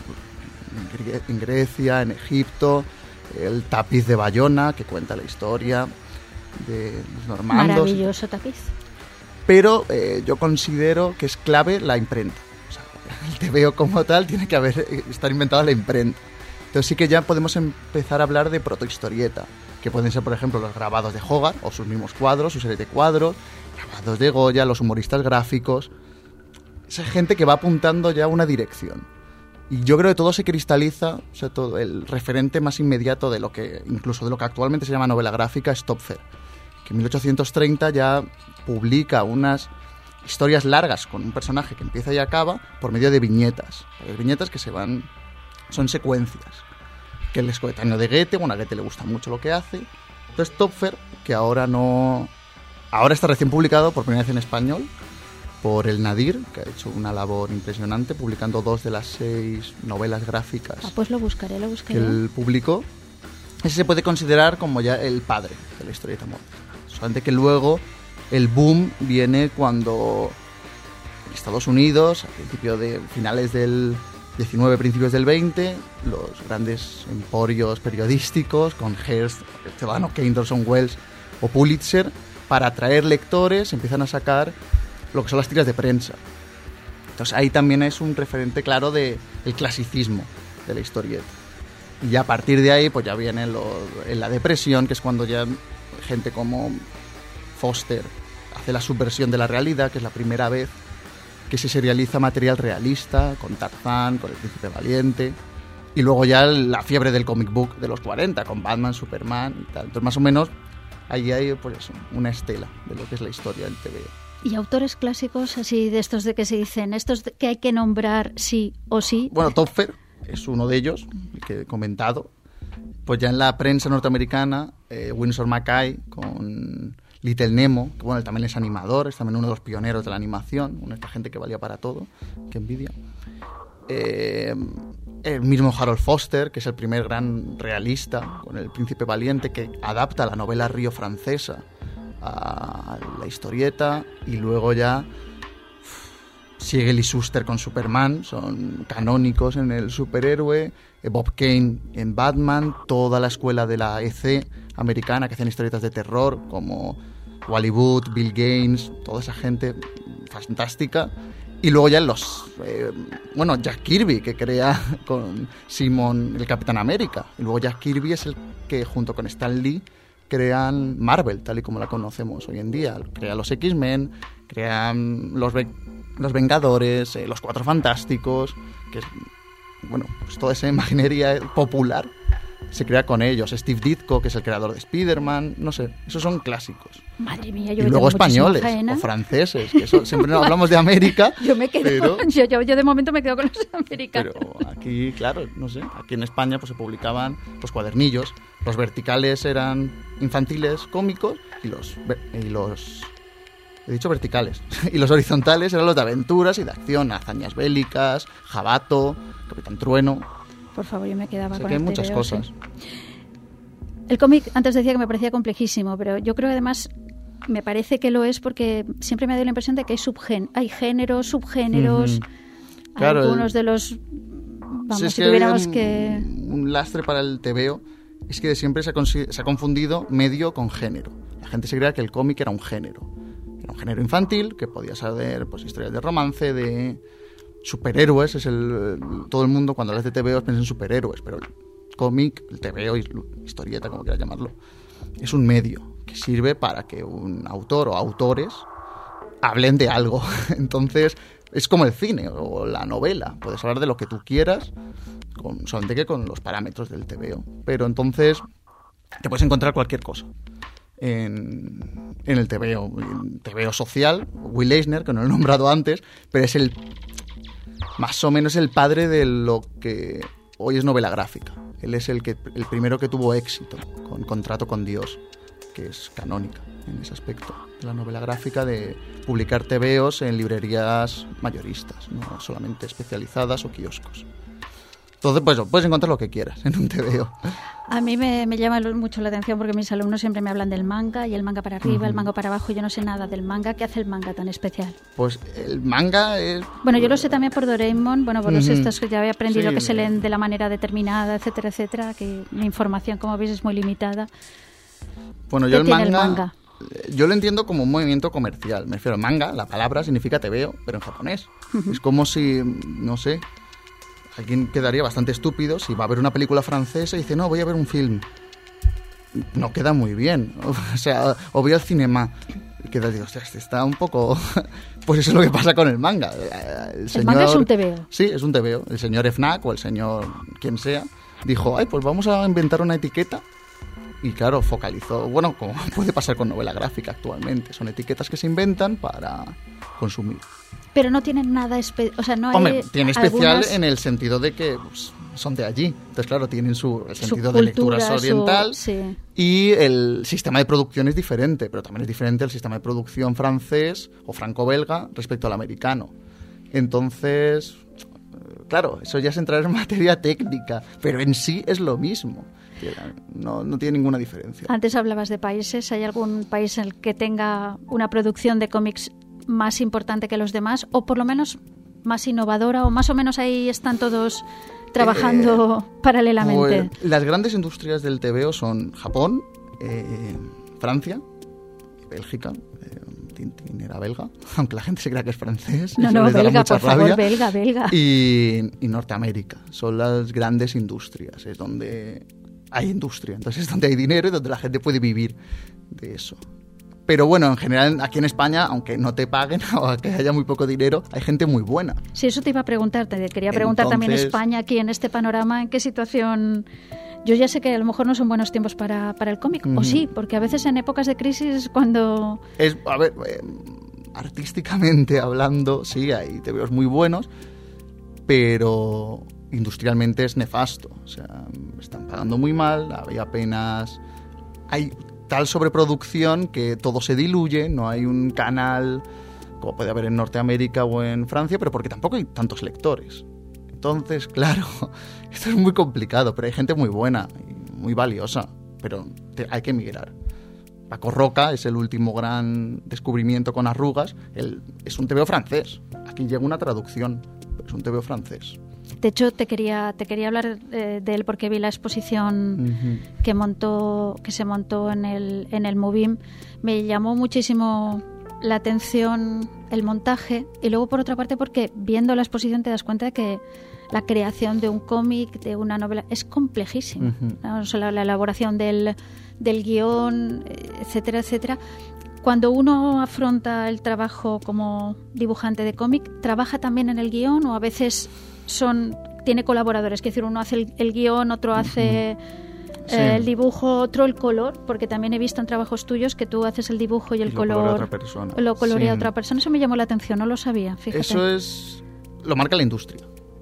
en Grecia, en Egipto, el tapiz de Bayona, que cuenta la historia de los normandos. Maravilloso tapiz. Pero yo considero que es clave la imprenta. O sea, el TVO como tal tiene que estar inventada la imprenta. Entonces sí que ya podemos empezar a hablar de protohistorieta, que pueden ser, por ejemplo, los grabados de Hogarth, o sus mismos cuadros, sus series de cuadros, grabados de Goya, los humoristas gráficos. Esa gente que va apuntando ya a una dirección. Y yo creo que todo se cristaliza, o sea, todo el referente más inmediato de lo que, incluso de lo que actualmente se llama novela gráfica, es Topfer, que en 1830 ya publica unas historias largas con un personaje que empieza y acaba por medio de viñetas. Las viñetas que son secuencias. Que él es coetáneo de Goethe, bueno, a Goethe le gusta mucho lo que hace. Entonces Topfer, que ahora está recién publicado por primera vez en español, por el Nadir, que ha hecho una labor impresionante, publicando 2 de las 6 novelas gráficas. Pues lo buscaré. Que él publicó. Ese se puede considerar como ya el padre de la historieta moderna. Solamente que luego el boom viene cuando en Estados Unidos, a finales del 19, principios del 20, los grandes emporios periodísticos con Hearst, Ciudadano Kane, Orson Welles o Pulitzer, para atraer lectores, empiezan a sacar lo que son las tiras de prensa. Entonces ahí también es un referente claro del clasicismo de la historieta. Y a partir de ahí pues ya viene en la depresión, que es cuando ya gente como Foster hace la subversión de la realidad, que es la primera vez que se serializa material realista, con Tarzán, con El Príncipe Valiente, y luego ya la fiebre del comic book de los 40, con Batman, Superman y tal. Entonces más o menos ahí hay pues eso, una estela de lo que es la historia del TVO. ¿Y autores clásicos así de estos de que se dicen, estos que hay que nombrar sí o sí? Bueno, Topfer es uno de ellos, el que he comentado. Pues ya en la prensa norteamericana, Winsor McCay con Little Nemo, que bueno, él también es animador, es también uno de los pioneros de la animación, una de esta gente que valía para todo, qué envidia. El mismo Harold Foster, que es el primer gran realista, con El Príncipe Valiente, que adapta la novela Río francesa a la historieta, y luego ya Siegel y Shuster con Superman, son canónicos en el superhéroe, Bob Kane en Batman, toda la escuela de la EC americana que hacen historietas de terror como Wally Wood, Bill Gaines, toda esa gente fantástica. Y luego ya Jack Kirby, que crea con Simon el Capitán América, y luego Jack Kirby es el que junto con Stan Lee crean Marvel, tal y como la conocemos hoy en día. Crean los X-Men, crean los Vengadores, los Cuatro Fantásticos, que es, bueno, pues toda esa imaginería popular se crea con ellos. Steve Ditko, que es el creador de Spider-Man, no sé, esos son clásicos. Madre mía, yo y luego españoles o franceses, que eso, siempre no hablamos de América. Yo me quedo, yo de momento me quedo con los americanos. Pero aquí, claro, no sé, aquí en España pues se publicaban los cuadernillos, los verticales eran infantiles cómicos y los he dicho verticales, y los horizontales eran los de aventuras y de acción, hazañas bélicas, Jabato, Capitán Trueno. Por favor, yo me quedaba con que hay muchas cosas. Sí. El cómic, antes decía que me parecía complejísimo, pero yo creo que además me parece que lo es porque siempre me ha dado la impresión de que hay géneros, subgéneros, claro, algunos de los... Vamos, si si tuviéramos que... Un lastre para el TVO es que siempre se ha confundido medio con género. La gente se creía que el cómic era un género. Era un género infantil, que podía saber pues, historias de romance, de superhéroes. Todo el mundo, cuando hablas de TVO, piensa en superhéroes, pero el cómic, el TVO, historieta, como quieras llamarlo, es un medio que sirve para que un autor o autores hablen de algo. Entonces, es como el cine o la novela. Puedes hablar de lo que tú quieras, solamente que con los parámetros del TVO. Pero entonces te puedes encontrar cualquier cosa en el TVO. El TVO social, Will Eisner, que no lo he nombrado antes, pero es más o menos el padre de lo que hoy es novela gráfica. Él es el primero que tuvo éxito con Contrato con Dios, que es canónica en ese aspecto. La novela gráfica de publicar TVOs en librerías mayoristas, no solamente especializadas o kioscos. Entonces, pues puedes encontrar lo que quieras en un TVO. A mí me llama mucho la atención porque mis alumnos siempre me hablan del manga y el manga para arriba, el manga para abajo. Yo no sé nada del manga. ¿Qué hace el manga tan especial? Pues el manga es... Bueno, yo lo sé también por Doraemon, por los estos que ya había aprendido que se leen de la manera determinada, etcétera, etcétera, que mi información, como veis, es muy limitada. Bueno, yo el manga... Yo lo entiendo como un movimiento comercial. Me refiero al manga, la palabra significa TVO, pero en japonés. Es como si, no sé, alguien quedaría bastante estúpido si va a ver una película francesa y dice, no, voy a ver un film. No queda muy bien. O sea, o voy al cinema. Y queda, digo, hostia, está un poco... Pues eso es lo que pasa con el manga. El manga es un TVO. Sí, es un TVO. El señor Fnac o el señor quien sea dijo, pues vamos a inventar una etiqueta. Y claro, focalizó, bueno, como puede pasar con novela gráfica actualmente, son etiquetas que se inventan para consumir. Pero no tienen nada especial, o sea, no hay... Hombre, tiene especial algunas... en el sentido de que pues, son de allí. Entonces, claro, tienen el sentido de lectura oriental sí. Y el sistema de producción es diferente, pero también es diferente el sistema de producción francés o franco-belga respecto al americano. Entonces, claro, eso ya es entrar en materia técnica, pero en sí es lo mismo. No tiene ninguna diferencia. Antes hablabas de países. ¿Hay algún país en el que tenga una producción de cómics más importante que los demás? O por lo menos más innovadora, o más o menos ahí están todos trabajando paralelamente. Pues, las grandes industrias del TVO son Japón, Francia, Bélgica. Tintín era belga, aunque la gente se crea que es francés. No, belga, por favor, belga. Y Norteamérica. Son las grandes industrias. Es donde hay industria, entonces es donde hay dinero y donde la gente puede vivir de eso. Pero bueno, en general aquí en España, aunque no te paguen o que haya muy poco dinero, hay gente muy buena. Sí, eso te iba a preguntar. Te quería preguntar también España, aquí en este panorama, ¿en qué situación...? Yo ya sé que a lo mejor no son buenos tiempos para el cómic, o sí, porque a veces en épocas de crisis cuando... A ver, artísticamente hablando, sí, hay TVOs muy buenos, pero industrialmente es nefasto. O sea, están pagando muy mal, hay tal sobreproducción que todo se diluye, no hay un canal como puede haber en Norteamérica o en Francia, pero porque tampoco hay tantos lectores. Entonces, claro, esto es muy complicado, pero hay gente muy buena y muy valiosa, pero hay que emigrar. Paco Roca es el último gran descubrimiento con arrugas. Es un TVO francés. Aquí llega una traducción, pero es un TVO francés. De hecho, te quería hablar de él porque vi la exposición que se montó en el Movim. Me llamó muchísimo la atención el montaje, y luego por otra parte porque viendo la exposición te das cuenta de que la creación de un cómic, de una novela, es complejísima. ¿No? O sea, la elaboración del guión, etcétera, etcétera. Cuando uno afronta el trabajo como dibujante de cómic, ¿trabaja también en el guión o a veces tiene colaboradores? Es decir, uno hace el guión, otro hace el dibujo, otro el color, porque también he visto en trabajos tuyos que tú haces el dibujo y el color lo colorea otra persona. Eso me llamó la atención, no lo sabía, fíjate. Eso lo marca la industria.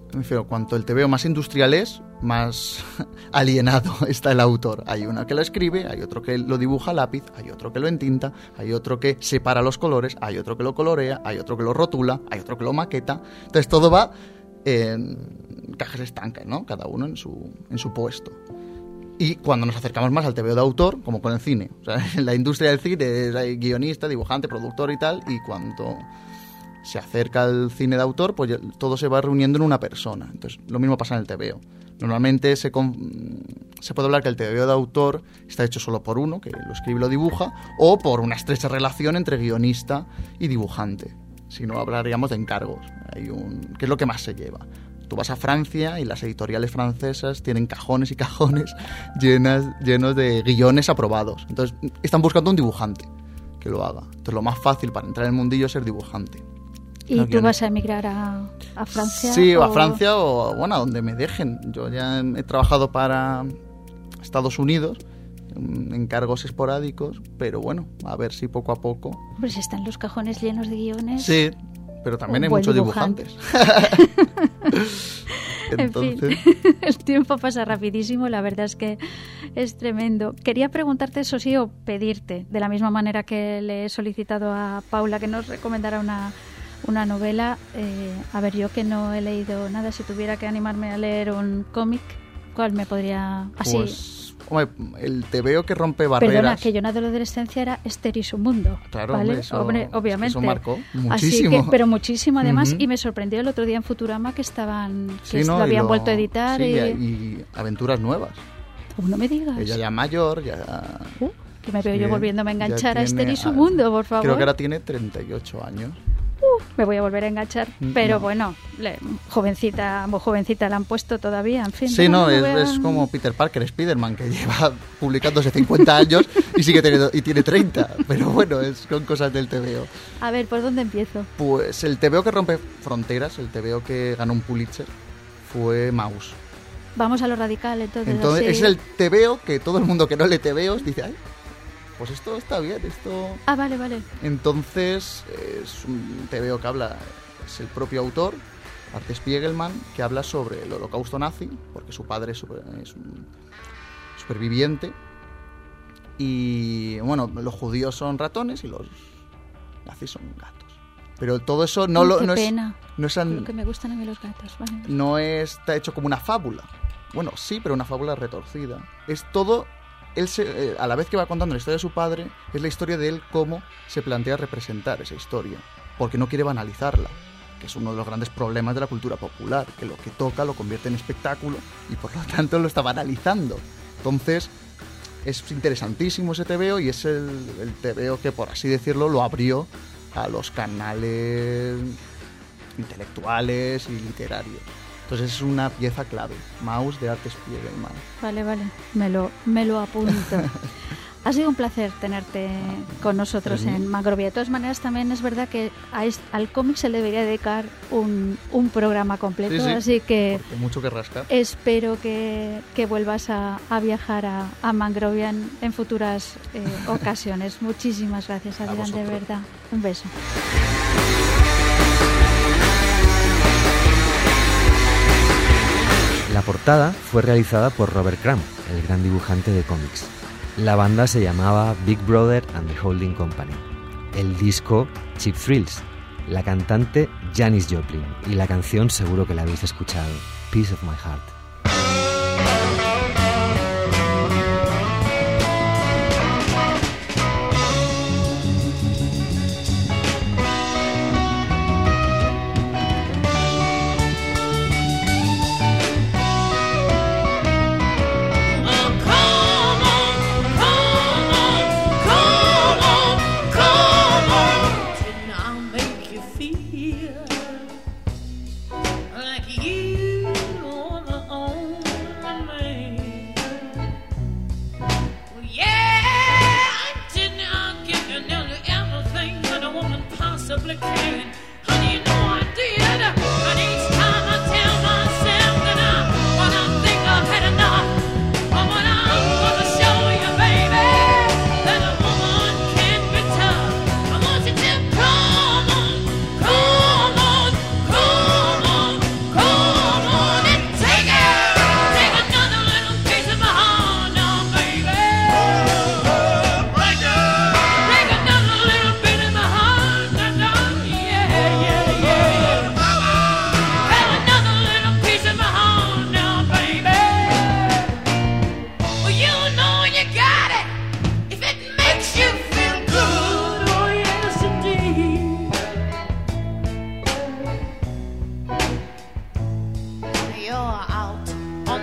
me refiero, cuanto el TVO más industrial es, más alienado está el autor. Hay uno que lo escribe, hay otro que lo dibuja a lápiz, hay otro que lo entinta, hay otro que separa los colores, hay otro que lo colorea, hay otro que lo rotula, hay otro que lo maqueta. Entonces todo va en cajas estancas, ¿no? Cada uno en su puesto. Y cuando nos acercamos más al TVO de autor, como con el cine, o sea, en la industria del cine hay guionista, dibujante, productor y tal, y cuando se acerca al cine de autor, pues todo se va reuniendo en una persona. Entonces, lo mismo pasa en el TVO. Normalmente se puede hablar que el TVO de autor está hecho solo por uno, que lo escribe y lo dibuja, o por una estrecha relación entre guionista y dibujante. Si no, hablaríamos de encargos, que es lo que más se lleva. Tú vas a Francia y las editoriales francesas tienen cajones y cajones llenos de guiones aprobados. Entonces, están buscando un dibujante que lo haga. Entonces, lo más fácil para entrar en el mundillo es ser dibujante. ¿Y tú vas a emigrar a Francia? Sí, a Francia o, bueno, a donde me dejen. Yo ya he trabajado para Estados Unidos, en encargos esporádicos, pero bueno, a ver si poco a poco... Pues están los cajones llenos de guiones. Sí, pero también hay muchos dibujantes. Entonces... En fin, el tiempo pasa rapidísimo, la verdad es que es tremendo. Quería preguntarte eso sí, o pedirte, de la misma manera que le he solicitado a Paula que nos recomendara una novela. A ver, yo que no he leído nada, si tuviera que animarme a leer un cómic, ¿cuál me podría...? Así... Pues, hombre, el TVO que rompe barreras... Perdona, que yo en adolescencia era Esther y su mundo. Claro, ¿vale? eso, obviamente. Eso marcó muchísimo. Así que, pero muchísimo además, y me sorprendió el otro día en Futurama que lo habían vuelto a editar. Sí, y aventuras nuevas. No me digas. Ella ya mayor, ya... que me veo yo volviéndome a enganchar a Esther y su mundo, por favor. Creo que ahora tiene 38 años. Me voy a volver a enganchar, pero bueno, jovencita, muy jovencita la han puesto todavía, en fin. Sí, es como Peter Parker, Spider-Man, que lleva publicándose 50 años y tiene 30, pero bueno, son cosas del TVO. A ver, ¿por dónde empiezo? Pues el TVO que rompe fronteras, el TVO que ganó un Pulitzer, fue Maus. Vamos a lo radical, entonces. Entonces es el TVO que todo el mundo que no lee TVOs dice, ay, pues esto está bien, esto... Ah, vale. Entonces, es un TVO que habla, es el propio autor, Art Spiegelman, que habla sobre el holocausto nazi, porque su padre es un superviviente. Y, bueno, los judíos son ratones y los nazis son gatos. Pero todo eso no qué pena. No es lo que me gustan a mí los gatos, vale. No está hecho como una fábula. Bueno, sí, pero una fábula retorcida. Es todo... Él a la vez que va contando la historia de su padre, es la historia de él cómo se plantea representar esa historia, porque no quiere banalizarla, que es uno de los grandes problemas de la cultura popular, que lo que toca lo convierte en espectáculo y por lo tanto lo está banalizando. Entonces, es interesantísimo ese TVO y es el TVO que, por así decirlo, lo abrió a los canales intelectuales y literarios. Entonces es una pieza clave, Maus de Art Spiegelman. Vale, me lo apunto. Ha sido un placer tenerte con nosotros en Mangrovia. De todas maneras, también es verdad que al cómic se le debería dedicar un programa completo, sí, así que mucho que rascar. Espero que vuelvas a viajar a Mangrovia en futuras ocasiones. Muchísimas gracias, Adrián, de verdad. Un beso. La portada fue realizada por Robert Crumb, el gran dibujante de cómics. La banda se llamaba Big Brother and the Holding Company. El disco Cheap Thrills. La cantante Janis Joplin. Y la canción seguro que la habéis escuchado, Piece of My Heart.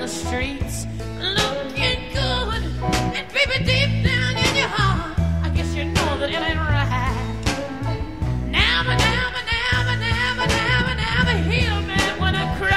the streets looking good, and baby, deep down in your heart, I guess you know that it ain't right. Never, never, never, never, never, never heal me when I cry.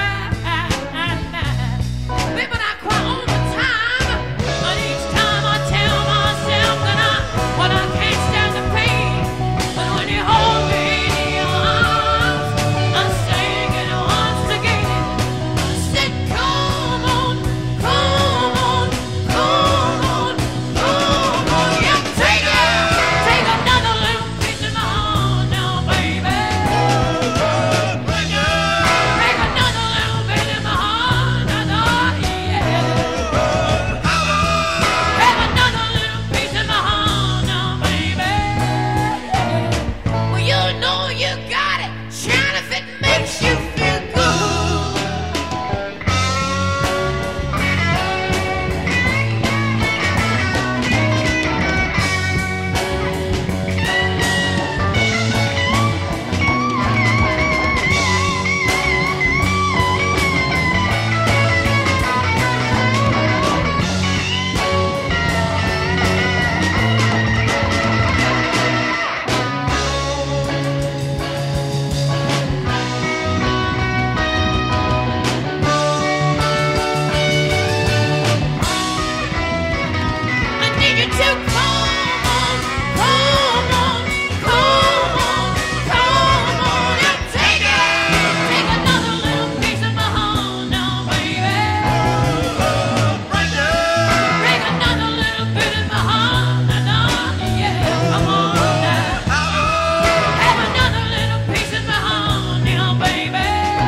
Baby, I cry all the time, but each time I tell myself that I can't stand the pain. But when you hold me in your arms, I'm saying it once again. I said, come on, come on, come on, come on. Yeah, take another little piece of my heart now, baby. Take another little bit of my heart now, yeah. Have another little piece of my heart now, baby. Well, you know you got it, shine if it makes you feel good. I need you to come on, come on, come on, come on, and take another little piece of my heart now, baby. Break another little bit of my heart now, yeah, come on now. Have another little piece of my heart now, baby.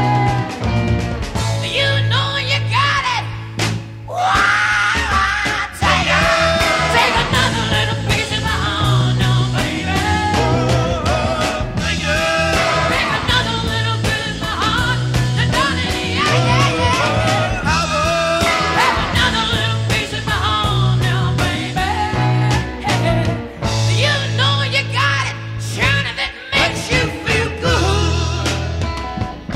You know you got it. Take another little piece of my heart now, baby. Take another little bit of my heart, and darling, yeah, yeah, yeah. Have another little piece of my heart now, baby. You know you got it, shine if it makes you feel good.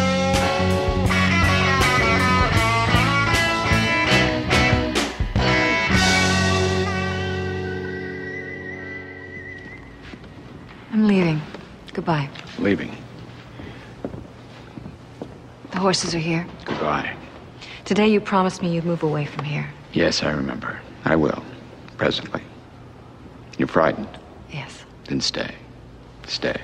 I'm leaving. Goodbye. Leaving. The horses are here. Goodbye. Today you promised me you'd move away from here. Yes, I remember. I will. Presently. You're frightened? Yes. Then stay. Stay.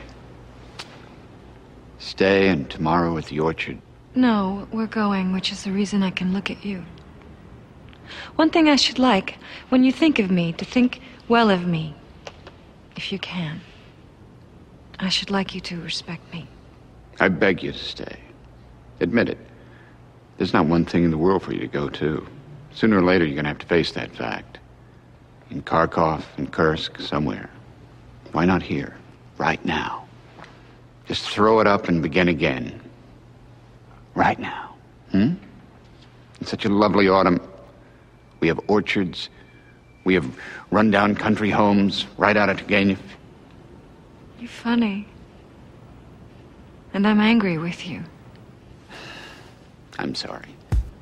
Stay, and tomorrow at the orchard. No, we're going, which is the reason I can look at you. One thing I should like, when you think of me, to think well of me. If you can. I should like you to respect me. I beg you to stay. Admit it. There's not one thing in the world for you to go to. Sooner or later, you're going to have to face that fact. In Kharkov, in Kursk, somewhere. Why not here? Right now. Just throw it up and begin again. Right now. It's such a lovely autumn. We have orchards. We have run-down country homes right out of Turgenev. You're funny. And I'm angry with you. I'm sorry.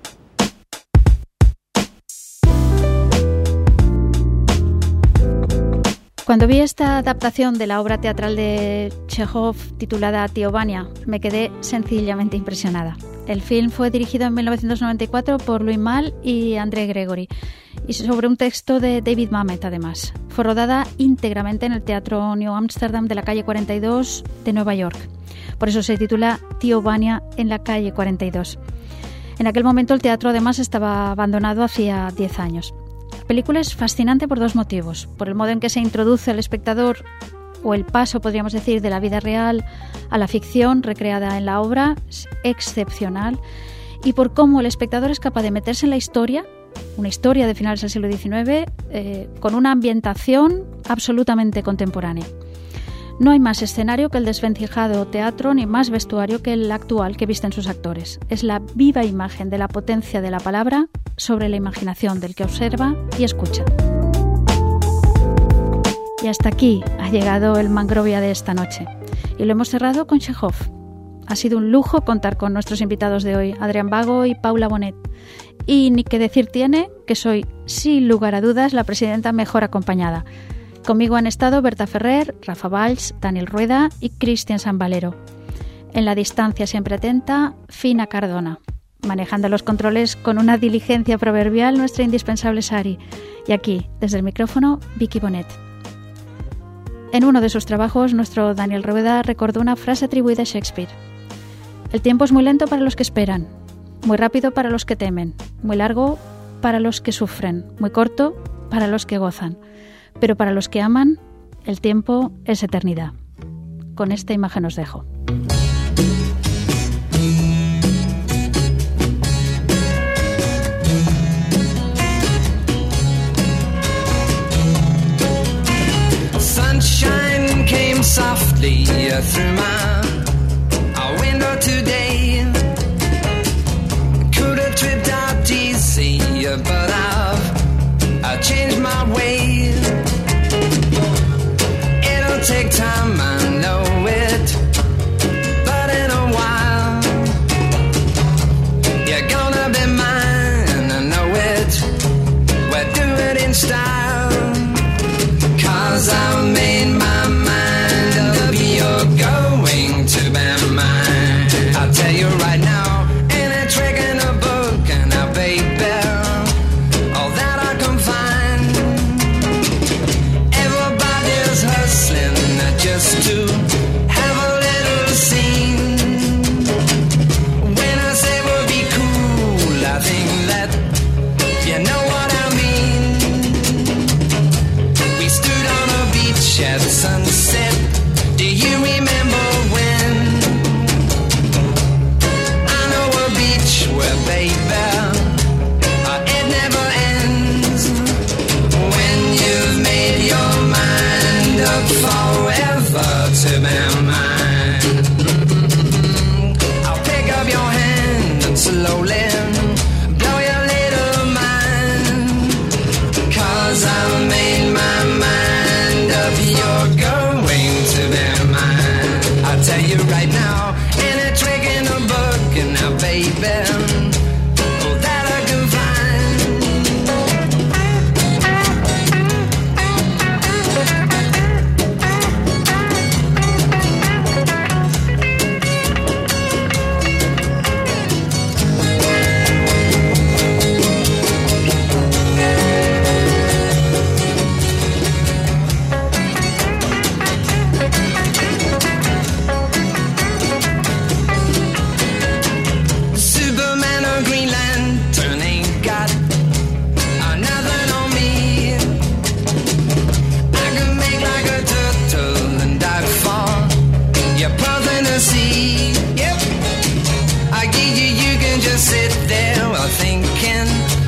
Cuando vi esta adaptación de la obra teatral de Chekhov titulada Tío Vania, me quedé sencillamente impresionada. El film fue dirigido en 1994 por Louis Malle y André Gregory, y sobre un texto de David Mamet, además. Fue rodada íntegramente en el Teatro New Amsterdam de la calle 42 de Nueva York. Por eso se titula Tío Vania en la calle 42. En aquel momento el teatro además estaba abandonado hacía 10 años. La película es fascinante por dos motivos. Por el modo en que se introduce al espectador, o el paso, podríamos decir, de la vida real a la ficción recreada en la obra, es excepcional. Y por cómo el espectador es capaz de meterse en la historia, una historia de finales del siglo XIX, con una ambientación absolutamente contemporánea. No hay más escenario que el desvencijado teatro, ni más vestuario que el actual que visten sus actores. Es la viva imagen de la potencia de la palabra sobre la imaginación del que observa y escucha. Y hasta aquí ha llegado el Mangrovia de esta noche. Y lo hemos cerrado con Chekhov. Ha sido un lujo contar con nuestros invitados de hoy, Adrián Vago y Paula Bonet. Y ni que decir tiene que soy, sin lugar a dudas, la presidenta mejor acompañada. Conmigo han estado Berta Ferrer, Rafa Valls, Daniel Rueda y Cristian Sambalero. En la distancia siempre atenta, Fina Cardona. Manejando los controles con una diligencia proverbial, nuestra indispensable Sari. Y aquí, desde el micrófono, Vicky Bonet. En uno de sus trabajos, nuestro Daniel Rueda recordó una frase atribuida a Shakespeare. El tiempo es muy lento para los que esperan, muy rápido para los que temen, muy largo para los que sufren, muy corto para los que gozan. Pero para los que aman, el tiempo es eternidad. Con esta imagen os dejo. Sunshine came softly through my window today. Could have tripped out easy, but I've changed my ways. It'll take time, I know it, but in a while you're gonna be mine, I know it. We'll do it in style, 'cause I've made my mind up, you're going to be mine. I'll tell you right now, ain't a trick in a book, and now baby, all that I can find. Everybody's hustling just to have a little scene. When I say we'll be cool, I think that you know what I mean. We stood on a beach at sunset. Do you remember when? I know a beach where, baby, it never ends. When you've made your mind up forever to be mine, I'll pick up your hand and slowly blow your little mind, 'cause I've made my mind up, you're going to be mine. I'll tell you right now, ain't a trick in a book, and now baby, all that I can find. Superman or Green Lantern ain't got nothing on me. I can make like a turtle and dive for your pearls in the sea. Yep, I get you, you can just sit there while thinking